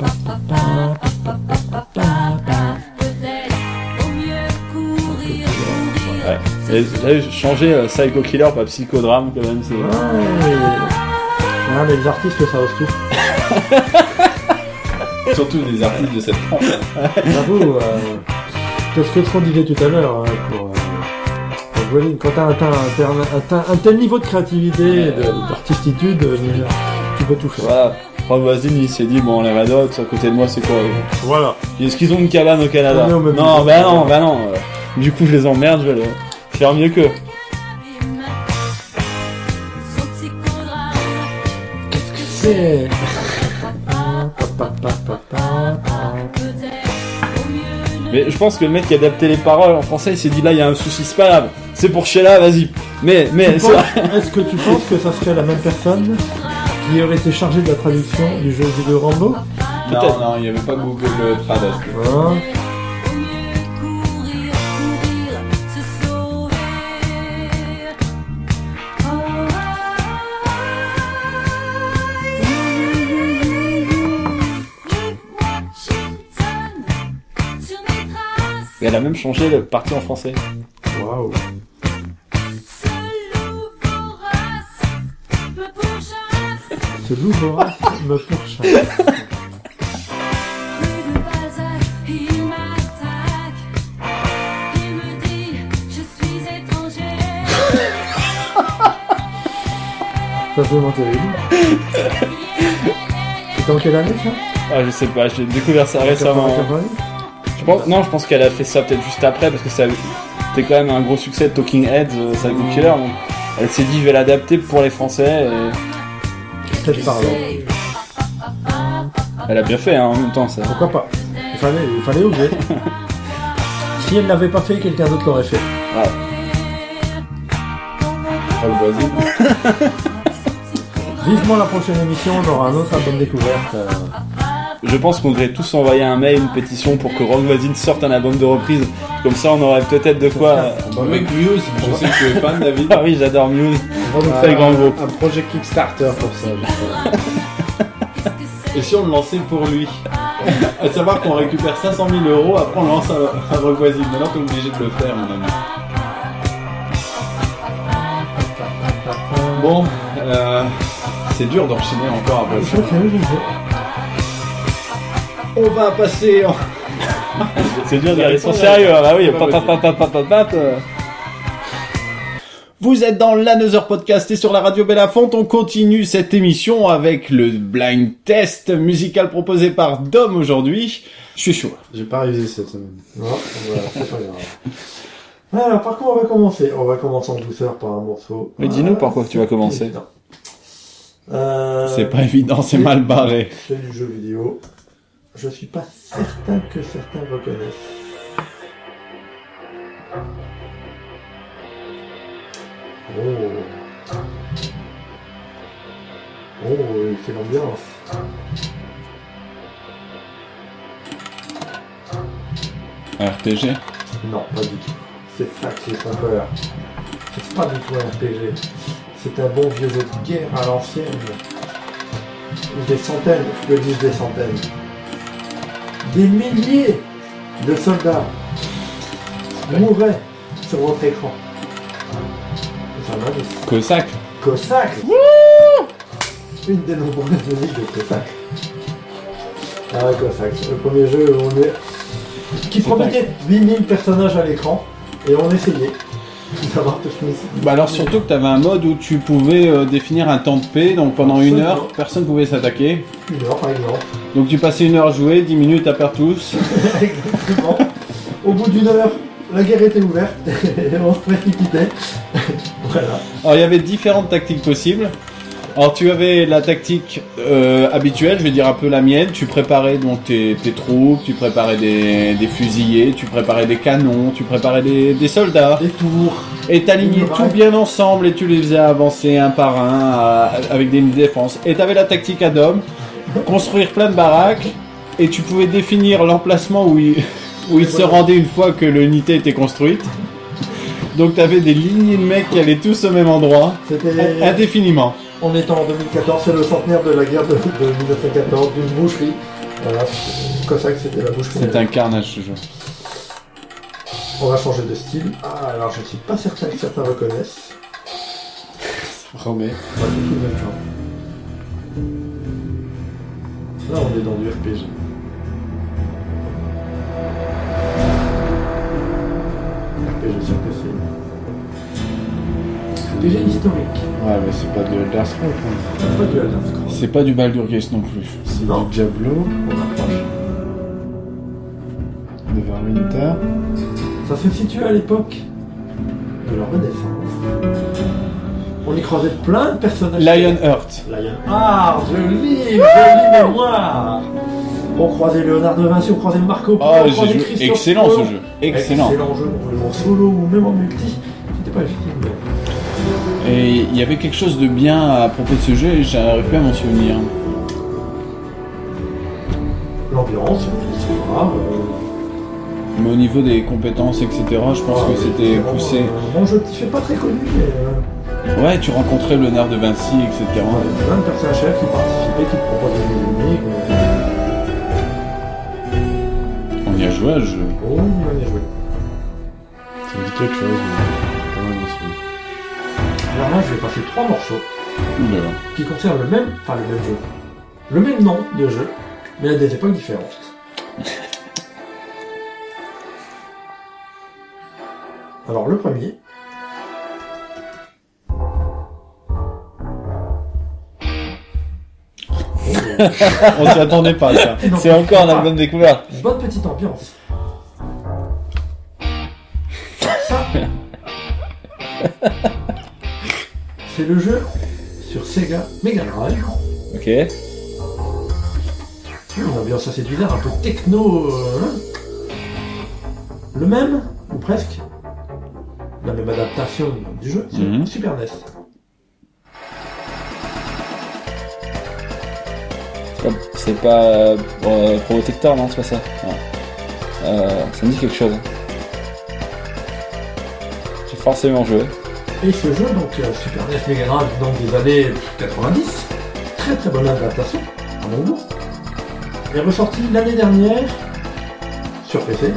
Peut-être au mieux courir. Ouais. Et là, changer Psycho Killer par Psychodrame, quand même, c'est... Ouais. Ah, mais les artistes, ça ose tout. Surtout des artistes de cette trempe. J'avoue, c'est ce qu'on disait tout à l'heure, hein, pour Wolverine, quand t'as un tel niveau de créativité, d'artistitude, tu peux tout faire. Voilà. Rob Voisine, il s'est dit, bon, les Red Hot, à côté de moi, c'est quoi Voilà. Est-ce qu'ils ont une cabane au Canada? On est au même Non, niveau. bah non. Du coup, je les emmerde, je vais faire mieux qu'eux. Son psychodrame. C'est... Mais je pense que le mec qui a adapté les paroles en français, il s'est dit, là, il y a un souci, c'est pas grave. C'est pour Sheila, vas-y. Mais, Est-ce que tu penses que ça serait la même personne qui aurait été chargée de la traduction du jeu vidéo Rambo? Non, il n'y avait pas Google Trad. Hein? Au mieux courir, se sauver. Washington, sur mes traces, elle a même changé le parti en français. Waouh. ce loup vorace me pourchasse. Ce loup vorace me pourchasse. Rue du Balzac, il m'attaque. Il me dit, je suis étranger. Ça c'est vraiment terrible. C'était en quelle année ça? Ah, je sais pas, j'ai découvert ça récemment. 80? Je pense qu'elle a fait ça peut-être juste après, parce que c'était quand même un gros succès de Talking Heads, Psycho Killer, donc elle s'est dit, je vais l'adapter pour les Français, et Peut-être par là. elle a bien fait, hein, en même temps, ça. Pourquoi pas? Il fallait oser. Si elle l'avait pas fait, quelqu'un d'autre l'aurait fait. Ouais. Rob Voisine. Vivement la prochaine émission, on aura un autre album découverte. Je pense qu'on devrait tous envoyer un mail, une pétition pour que Rock Voisine sorte un album de reprise. Comme ça, on aurait peut-être de quoi. Avec Muse, je sais que tu es fan, David. Ah oui, j'adore Muse. On va nous Très grand groupe. Un projet Kickstarter pour ça. Et si on le lançait pour lui? À savoir qu'on récupère 500 000 €, après on lance à Rob Voisine. Maintenant, t'es obligé de le faire, mon ami. Bon, c'est dur d'enchaîner encore après ça. On va passer en... C'est dur de garder son sérieux, bah oui, pap. Vous êtes dans l'Another Podcast et sur la radio Belafonte, on continue cette émission avec le blind test musical proposé par Dom aujourd'hui. Je suis chaud. J'ai pas révisé cette semaine. Non, voilà, c'est pas grave. Alors, par contre, on va commencer. On va commencer en douceur par un morceau. Mais dis-nous par quoi tu vas commencer. C'est pas évident, c'est mal barré. C'est du jeu vidéo. Je suis pas certain que certains reconnaissent. Oh, c'est l'ambiance. RPG. Non, pas du tout. C'est ça qui est trompeur. C'est pas du tout un RPG. C'est un bon vieux jeu de guerre à l'ancienne. Des centaines, je dis des centaines. Des milliers de soldats mouraient sur votre écran. C'est un indice. Cossack. Cossack. Une des nombreuses musiques de Cossack. Ah ouais, Cossack. Le premier jeu où on est... qui promettait 8000 personnages à l'écran. Et on essayait d'avoir tout ce musique. Bah alors surtout que t'avais un mode où tu pouvais définir un temps de paix, donc pendant une heure, personne pouvait s'attaquer. Une heure par exemple. Donc tu passais une heure à jouer, 10 minutes à perdre tous. Exactement. Au bout d'une heure, la guerre était ouverte et on se précipitait. Voilà. Alors il y avait différentes tactiques possibles. Alors tu avais la tactique habituelle, je vais dire un peu la mienne. Tu préparais donc tes troupes, tu préparais des fusillés, tu préparais des canons, tu préparais des soldats. Des tours. Et t'alignais tout bien ensemble et tu les faisais avancer un par un avec des défenses. Et t'avais la tactique ad hoc, construire plein de baraques et tu pouvais définir l'emplacement où il se rendait une fois que l'unité était construite. Donc t'avais des lignées de mecs qui allaient tous au même endroit, C'était... indéfiniment. On est en 2014, c'est le centenaire de la guerre de 1914, d'une boucherie. Voilà, Cossack c'était la boucherie. C'est un carnage ce jeu. On va changer de style. Ah, alors je suis pas certain que certains reconnaissent. Remets. Pas du tout le même genre. Là on est dans du RPG. RPG sur PC. RPG historique. Ouais, mais c'est pas de Elder Scrolls, quoi. C'est pas du Elder Scrolls. C'est pas du Baldur's Gate non plus. C'est Non. du Diablo, On approche. Neverwinter. Ça se situe à l'époque de la Renaissance. On y croisait plein de personnages. Lionheart. Ah, jolie mémoire. On croisait Léonard de Vinci, on croisait Marco Polo, Ah, on j'ai croisait joué. Christophe Excellent Colomb. ce jeu. Excellent. Excellent jeu, on jouait en solo ou même en multi. C'était pas effectif, mais... Et il y avait quelque chose de bien à propos de ce jeu et j'arrive plus à m'en souvenir. L'ambiance, l'histoire... Mais au niveau des compétences, etc., je pense que c'était poussé. Bon jeu qui fait pas très connu, mais... Ouais, tu rencontrais Léonard de Vinci, etc. Il y a plein de personnages chefs qui participaient, qui proposaient des uniques. On y a joué à ce jeu. Oh, on y a joué. Ça me dit quelque chose, mais pas mal dessus. Alors là, je vais passer 3 morceaux Oula. qui concernent le même jeu. Le même nom de jeu, mais à des époques différentes. Alors le premier... On s'y attendait pas, ça. C'est encore un album découvert. Une bonne petite ambiance. Ça, c'est le jeu sur Sega Mega Drive. Ok. Une ambiance assez bizarre, un peu techno. Le même, ou presque, la même adaptation du jeu sur Mhm. Super NES. C'est pas Probotector, non, c'est pas ça. Non. Ça me dit quelque chose. J'ai forcément joué. Et ce jeu, donc Super NES Mega Drive, donc des années 90, très très bonne adaptation, à mon goût, est ressorti l'année dernière sur PC.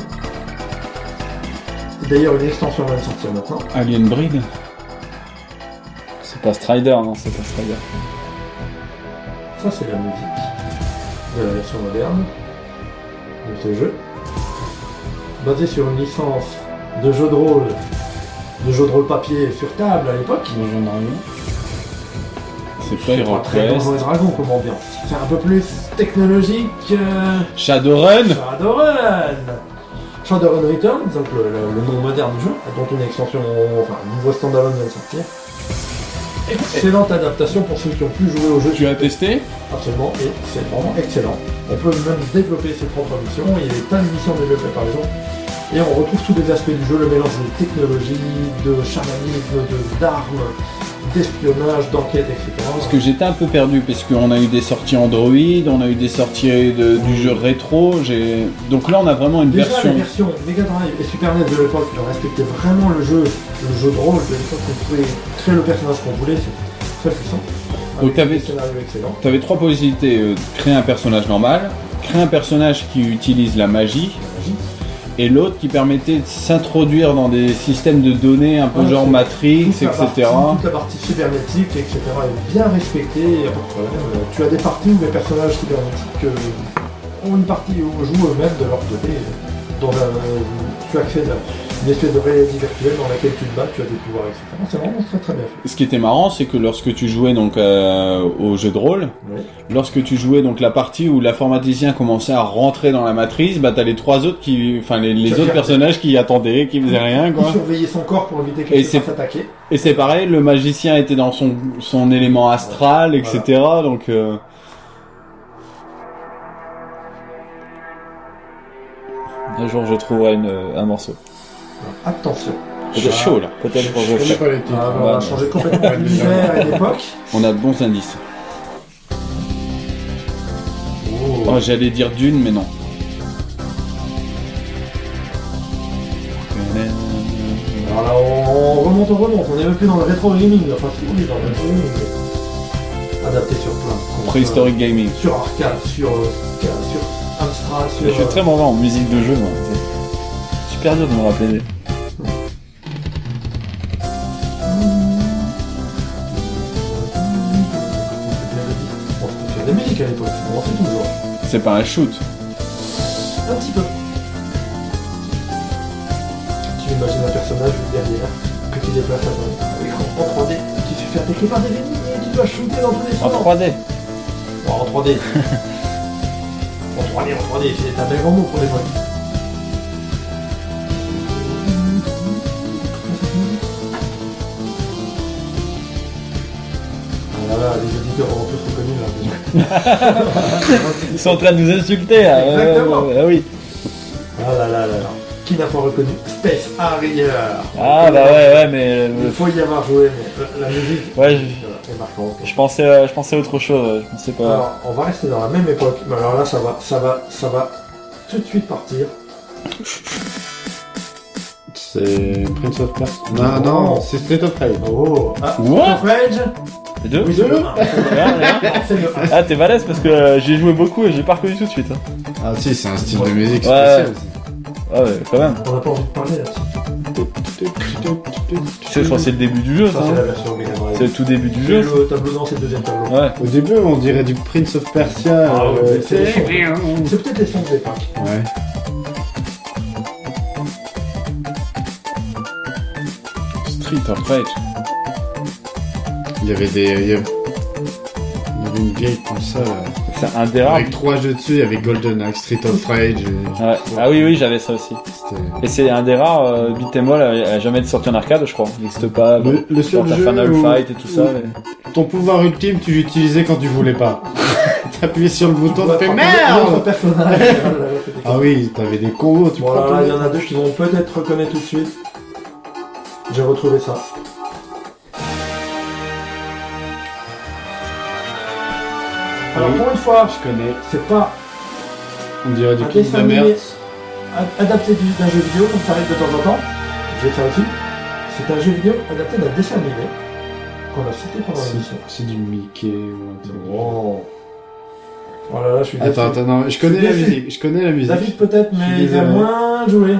Et d'ailleurs, une extension va sortir maintenant. Alien Breed. C'est pas Strider, non, c'est pas Strider. Ça, c'est la musique de la version moderne. de ce jeu, basé sur une licence de jeu de rôle papier sur table à l'époque. Donjon Dragon. C'est pas Pas très HeroQuest. Donjons et Dragons comme ambiance. C'est un peu plus technologique. Shadowrun. Shadowrun Returns, donc le nom moderne du jeu, dont une extension, enfin un nouveau standalone vient de sortir. Excellente adaptation pour ceux qui ont pu jouer au jeu. Tu as testé? Absolument, et c'est vraiment excellent. On peut même développer ses propres missions, il y a des tas de missions développées par les autres. Et on retrouve tous les aspects du jeu, le mélange de technologie, de chamanisme, d'armes, d'espionnage, d'enquête, etc. Parce que j'étais un peu perdu, parce qu'on a eu des sorties Android, on a eu des sorties du jeu rétro, donc là on a vraiment une Déjà, version... les versions Mega Drive et Super NES de l'époque respectaient vraiment le jeu de rôle de l'époque, on pouvait créer le personnage qu'on voulait, c'était très puissant. Donc Avec des scénarios excellents. T'avais trois possibilités, créer un personnage normal, créer un personnage qui utilise la magie, et l'autre qui permettait de s'introduire dans des systèmes de données un peu Ouais, genre c'est- Matrix, Toute la etc. toute la partie cybernétique, etc. est bien respectée, il n'y a pas de problème. Tu as des parties où les personnages cybernétiques ont une partie où jouent eux-mêmes de leur côté. Tu accèdes à une espèce de réalité virtuelle dans laquelle tu te bats, tu as des pouvoirs, etc. C'est vraiment très très bien fait. Ce qui était marrant, c'est que lorsque tu jouais donc au jeu de rôle, Ouais. lorsque tu jouais donc la partie où l'informaticien commençait à rentrer dans la matrice, bah t'as les trois autres les autres personnages qui attendaient, qui faisaient rien Il quoi. surveillait son corps pour éviter Et qu'il se c'est- fasse attaquer. Et c'est pareil, le magicien était dans son élément astral, etc. Donc Un jour, je trouverai un morceau. Attention. c'est chaud là. Peut-être pour Je je connais fais. pas les titres. Ah, on va Ouais, changer complètement d'univers et d'époque. On a de bons indices. Oh. Oh, j'allais dire Dune, mais non. Alors là, on remonte, on est même plus dans le rétro gaming, enfin si on est dans le rétro gaming, mais adapté sur plein de consoles. Préhistorique Gaming. Sur arcade, sur Amstrad, sur... Je suis très mauvais en musique de jeu, moi. C'est super dur de me rappeler. On se fait des musiques à l'époque, on en fait toujours. C'est pas un shoot. Un petit peu. Tu imagines un personnage derrière que tu déplaces à l'écran en 3D, qui se fait attaquer par des ennemis et tu dois shooter dans tous les En sens. 3D. Bon, en 3D. en 3D, c'est un bel grand mot pour les joueurs. Ah là là, les auditeurs auront tous reconnu là. Ils sont en train de nous insulter, là. Exactement. Ah oui. Ah là là là là. Qui n'a pas reconnu Space Harrier? Ah bah ouais, mais... Il faut y avoir joué, mais la musique Ouais, est marquante. je pensais à autre chose. Je pensais pas... Alors, on va rester dans la même époque, mais alors là, ça va tout de suite partir. C'est Prince of Persia. Non, c'est Street of Rage. Oh, ah, What? Street of Rage. Les deux? Oui, c'est le 1. C'est le 1. Ah, t'es balèze parce que j'y ai joué beaucoup et j'ai pas reconnu tout de suite. Hein. Ah si, c'est un style de musique Ouais. spécial. Ah ouais, quand même. On n'a pas envie de parler là-dessus. Tu sais, je crois que c'est le début du jeu, Ça, ça. c'est hein. la version Mega Drive. C'est le tout début du C'est jeu. le tableau dans, c'est le deuxième tableau. Ouais. Au début, on dirait du Prince of Persia. Ah ouais, c'est les sons. Ouais. C'est peut-être les sons de l'époque. Street of Rage. Il y avait une vieille console C'est un des rares. avec 3 jeux dessus. Il y avait Golden Axe, Street of Rage. Ouais. Ah oui, j'avais ça aussi. C'était... Et c'est un des rares beat'em all à jamais être sorti en arcade, je crois. Il n'existe pas. Le seul la jeu Final où- Fight et tout ça. mais- Ton pouvoir ultime, tu l'utilisais quand tu voulais pas. T'appuyais sur le bouton, tu fais L'autre merde. personnage. Ah oui, t'avais des combos, tu Bon, alors là, il y prends en a deux qui vont peut-être reconnaître tout de suite. J'ai retrouvé ça. Alors Oui. pour une fois, Je connais. c'est pas On dirait du un Kingdom dessin animé Hearts. adapté d'un jeu vidéo, comme ça arrive de temps en temps. J'ai ça aussi. C'est un jeu vidéo adapté d'un dessin animé qu'on a cité pendant l'émission. C'est du Mickey ou un truc. Oh. Oh là là, je suis déçu. Attends, non, je connais Je suis la déçu. musique. Je connais la musique. David peut-être, Je suis mais il a désolé. moins joué.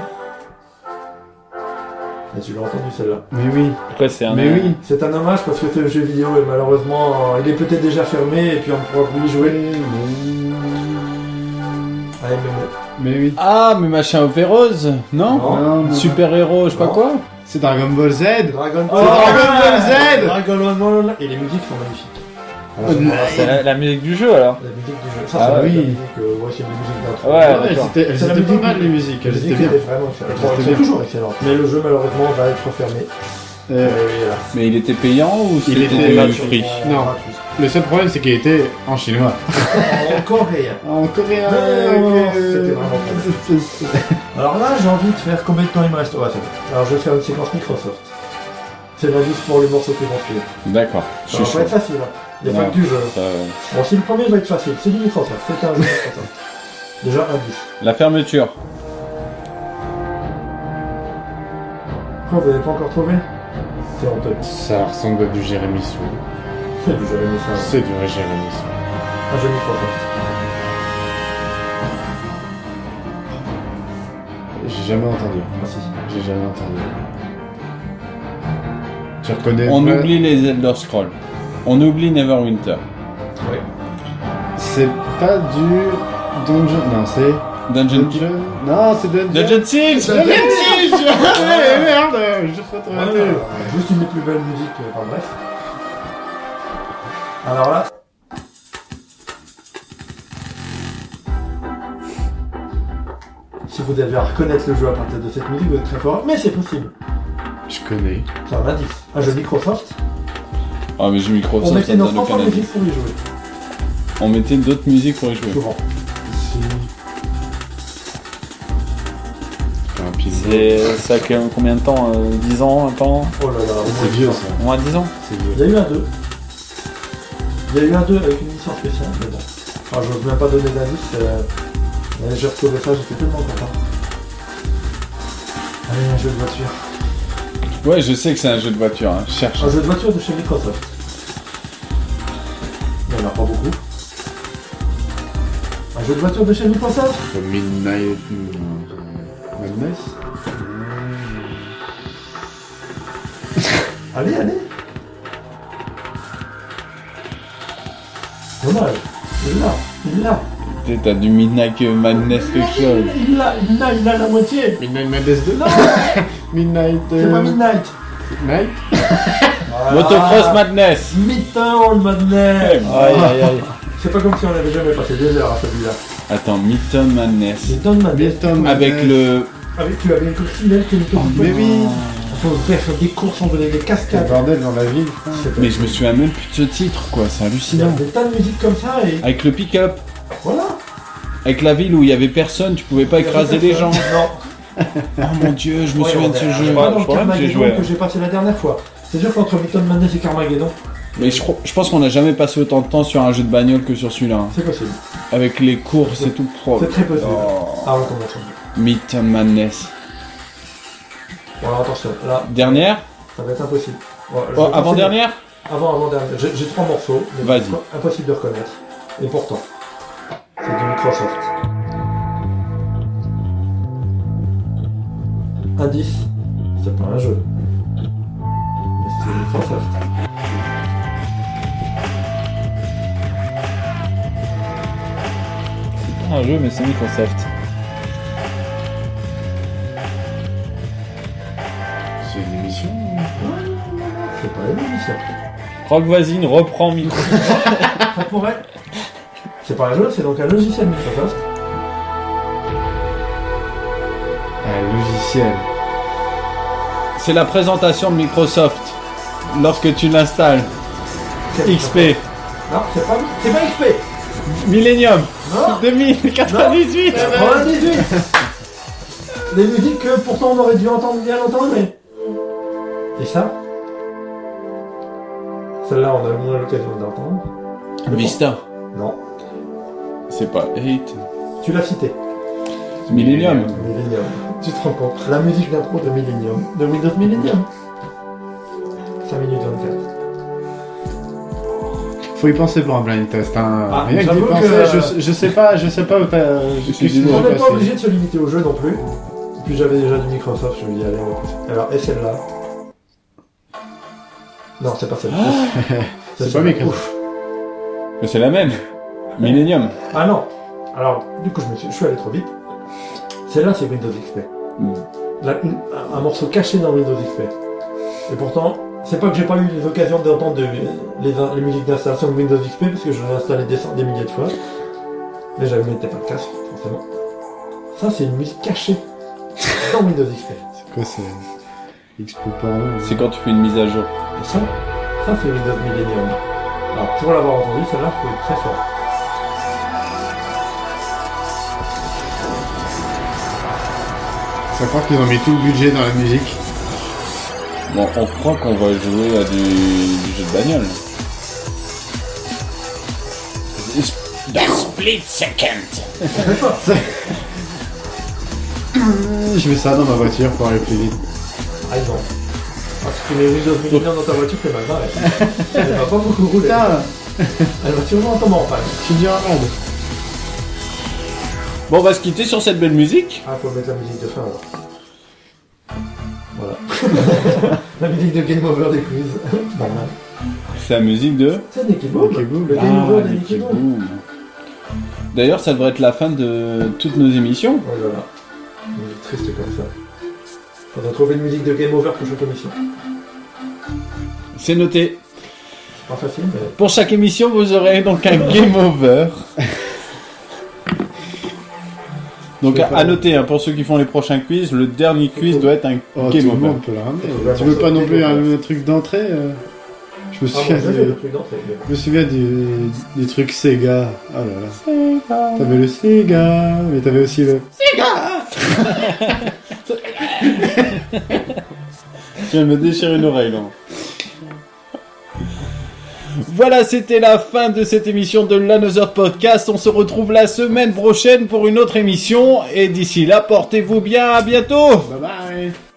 Et tu l'as entendu celle-là. Mais oui. Pourquoi c'est un. Mais oui. C'est un hommage parce que ce jeu vidéo est malheureusement, il est peut-être déjà fermé et puis on ne pourra plus y jouer. Ouais, mais Mais oui. Ah, mais machin Opérose, non, Non. Super héros, je sais pas Non. quoi. C'est Dragon Ball Z. Dragon Oh, Dragon Ball Z. Dragon Ball et les musiques sont magnifiques. C'est la musique du jeu alors. La musique du jeu. Ça, Ah c'est la oui. musique, ouais, c'est une musique d'intro. Ouais, Ouais, d'accord. elles C'est la étaient musique pas mal du- les musiques, La elles musique étaient bien. était vraiment excellente. C'était Elles sont bien. toujours excellentes. Mais le jeu, malheureusement, va être fermé. Euh, Voilà. Mais il était payant ou Il c'était était du gratuit. free? Non. Le seul problème, c'est qu'il était en chinois. En coréen. En coréen. C'était vraiment Alors là, j'ai envie de faire combien de temps il me reste. Ouais, c'est bon. Alors je vais faire une séquence Microsoft. C'est l'indice pour les morceaux qui vont suivre. D'accord, je Ça suis va chaud. pas être facile. Hein. Il n'y a Non. pas que du jeu. Ça, Bon, si le premier va être facile, c'est du Microsoft. C'est un jeu Microsoft. Déjà, indice. La fermeture. Quoi, vous n'avez pas encore trouvé? C'est honteux. Ça ressemble à du Jérémy Sou. C'est du jeu ça. C'est du Jérémy Sou. Un jeu Microsoft. J'ai jamais entendu. Ah si. J'ai jamais entendu. Tu reconnais On pas- oublie les Elder Scrolls. On oublie Neverwinter. Oui. C'est pas du Dungeon. Non, c'est. Dungeon Keep. Dungeon. Non, c'est Dungeon. Dungeon Siege. Dungeon Siege. Ouais, merde. Je fais trop raté. Juste une des plus belles musiques, enfin bref. Alors là. Si vous devez reconnaître le jeu à partir de cette musique, vous êtes très fort, mais c'est possible. Je connais. C'est un indice. Un jeu Microsoft. Ah mais j'ai On Microsoft, mettait ça nos donne propres aucun musiques indice. pour y jouer. On mettait d'autres musiques pour y jouer. Souvent. Si. C'est pas un pilier. Ça a combien de temps 10 ans, un temps? Oh là là, au moins C'est vieux 10 ans. ça. Au moins 10 ans. C'est Il y vieux. a eu un 2. Il y a eu un 2 avec une édition spéciale, mais bon. Alors je n'ose même pas donner d'indice. Mais j'ai retrouvé ça, j'étais tellement content. Allez, un jeu de voiture. Ouais, je sais que c'est un jeu de voiture, hein. Je cherche. Un jeu de voiture de chez Microsoft. Il n'y en a pas beaucoup. Un jeu de voiture de chez Microsoft. Midnight. Madness. Allez, allez. Dommage. Il l'a, il l'a. Peut-être t'as du Midnight Madness quelque chose. Il a la moitié. Midnight Madness 2. Non, Midnight. c'est pas Midnight. Night. Motocross Madness. Midtown Madness. Aïe aïe aïe. C'est pas comme si on avait jamais passé 2 heures à celui-là. Attends, Midtown Madness. Midtown Madness. Milton Avec Madness. le... Avec tu avais une coccinelle qui était Mais oui. On faire des courses, on faisait des Quel cascades. bordel dans la ville. putain. C'est Mais je me souviens même plus de ce titre, quoi. C'est Il y a hallucinant. des tas de musiques comme ça et Avec le pick-up. voilà. Avec la ville où il y avait personne, tu pouvais pas écraser les gens. Non. Oh mon dieu, je me souviens de ce Je jeu. pas dans je le crois même que j'ai Carmageddon joué. que j'ai passé la dernière fois. C'est sûr qu'entre Midtown Madness et Carmageddon, Mais je pense qu'on n'a jamais passé autant de temps sur un jeu de bagnole que sur celui-là. hein. c'est possible. Avec les courses et tout. Oh, C'est très possible. oh. Ah ouais, comment ça. Midtown Madness. Bon alors attention, là, Dernière ça va être impossible. Bon, je Oh, vais avant-dernière Avant-dernière. J'ai 3 morceaux, mais Vas-y. c'est impossible de reconnaître. Et pourtant, c'est du Microsoft. Indice, c'est pas un jeu. Mais c'est Microsoft. C'est pas un jeu mais c'est Microsoft. C'est une émission. C'est pas une émission. Rock Voisine reprend Microsoft. Ça pourrait. C'est pas un jeu, c'est donc un logiciel Microsoft. Un logiciel. C'est la présentation de Microsoft. Lorsque tu l'installes. Quel XP. Non, c'est pas XP. Millennium. Non. 2098. 98. Les musiques que pourtant on aurait dû entendre bien longtemps, mais... Et ça? Celle-là, on a moins l'occasion d'entendre. Vista. Non. C'est pas 8. Tu l'as cité. Millennium. Millennium. Tu te rends compte? La musique d'intro de Millennium. De Windows Millennium. 5 minutes 24. Faut y penser pour un blind test. Hein. Ah, Rien que d'y j'avoue penser, que- je sais pas où t'as. qu'est-ce que tu On vas n'est pas passer. obligé de se limiter au jeu non plus. Et puis j'avais déjà du Microsoft, je me dis allez on va pousser. Alors, et celle-là? Non, c'est pas celle-là. C'est pas Microsoft. Ouf. Mais c'est la même. Millennium. Ah non. Alors, du coup, je suis allé trop vite. Celle-là, c'est Windows XP. Là, un morceau caché dans Windows XP. Et pourtant, c'est pas que j'ai pas eu les occasions d'entendre les musiques d'installation de Windows XP, parce que je l'ai installé des milliers de fois. Mais j'avais mis pas de casque, forcément. Ça, c'est une musique cachée dans Windows XP. C'est quoi, c'est XP porno? C'est quand tu fais une mise à jour. Et ça c'est Windows Millennium. Alors, pour l'avoir entendu, celle-là, faut être très fort. Ça croit qu'ils ont mis tout le budget dans la musique. Bon, on croit qu'on va jouer à du jeu de bagnole. Split second. Je mets ça dans ma voiture pour aller plus vite. Ah, ils ont. Ah, si tu mets Windows Millennium dans ta voiture, t'es mal barré. Elle va pas beaucoup rouler. Putain, Elle va sûrement tomber en panne. je suis dur à rendre. Bon, on va se quitter sur cette belle musique. Ah, faut mettre la musique de fin alors. Voilà. La musique de Game Over des quiz. Pas mal. C'est la musique de... C'est Nicky Boom. Nicky Boom. Le Game Over de Nicky Nicky Boom. Boom. D'ailleurs, ça devrait être la fin de toutes nos émissions. Oh là là. Une musique triste comme ça. Faudra trouver une musique de Game Over pour chaque émission. C'est noté. C'est pas facile, mais. Pour chaque émission, vous aurez donc un Game Over. Donc à noter, hein, pour ceux qui font les prochains quiz, le dernier quiz doit être un Oh, Game tout le Over. monde peut la ramener. Ouais, Tu veux pas non plus ouais. un truc d'entrée Je me Ah, souviens, bon, j'ai fait le truc d'entrée. je me souviens du truc Sega. Oh là là. T'avais le Sega, mais t'avais aussi le... Tu viens de me déchirer une oreille, là. Voilà, c'était la fin de cette émission de l'Another Podcast. On se retrouve la semaine prochaine pour une autre émission. Et d'ici là, portez-vous bien. À bientôt. Bye bye.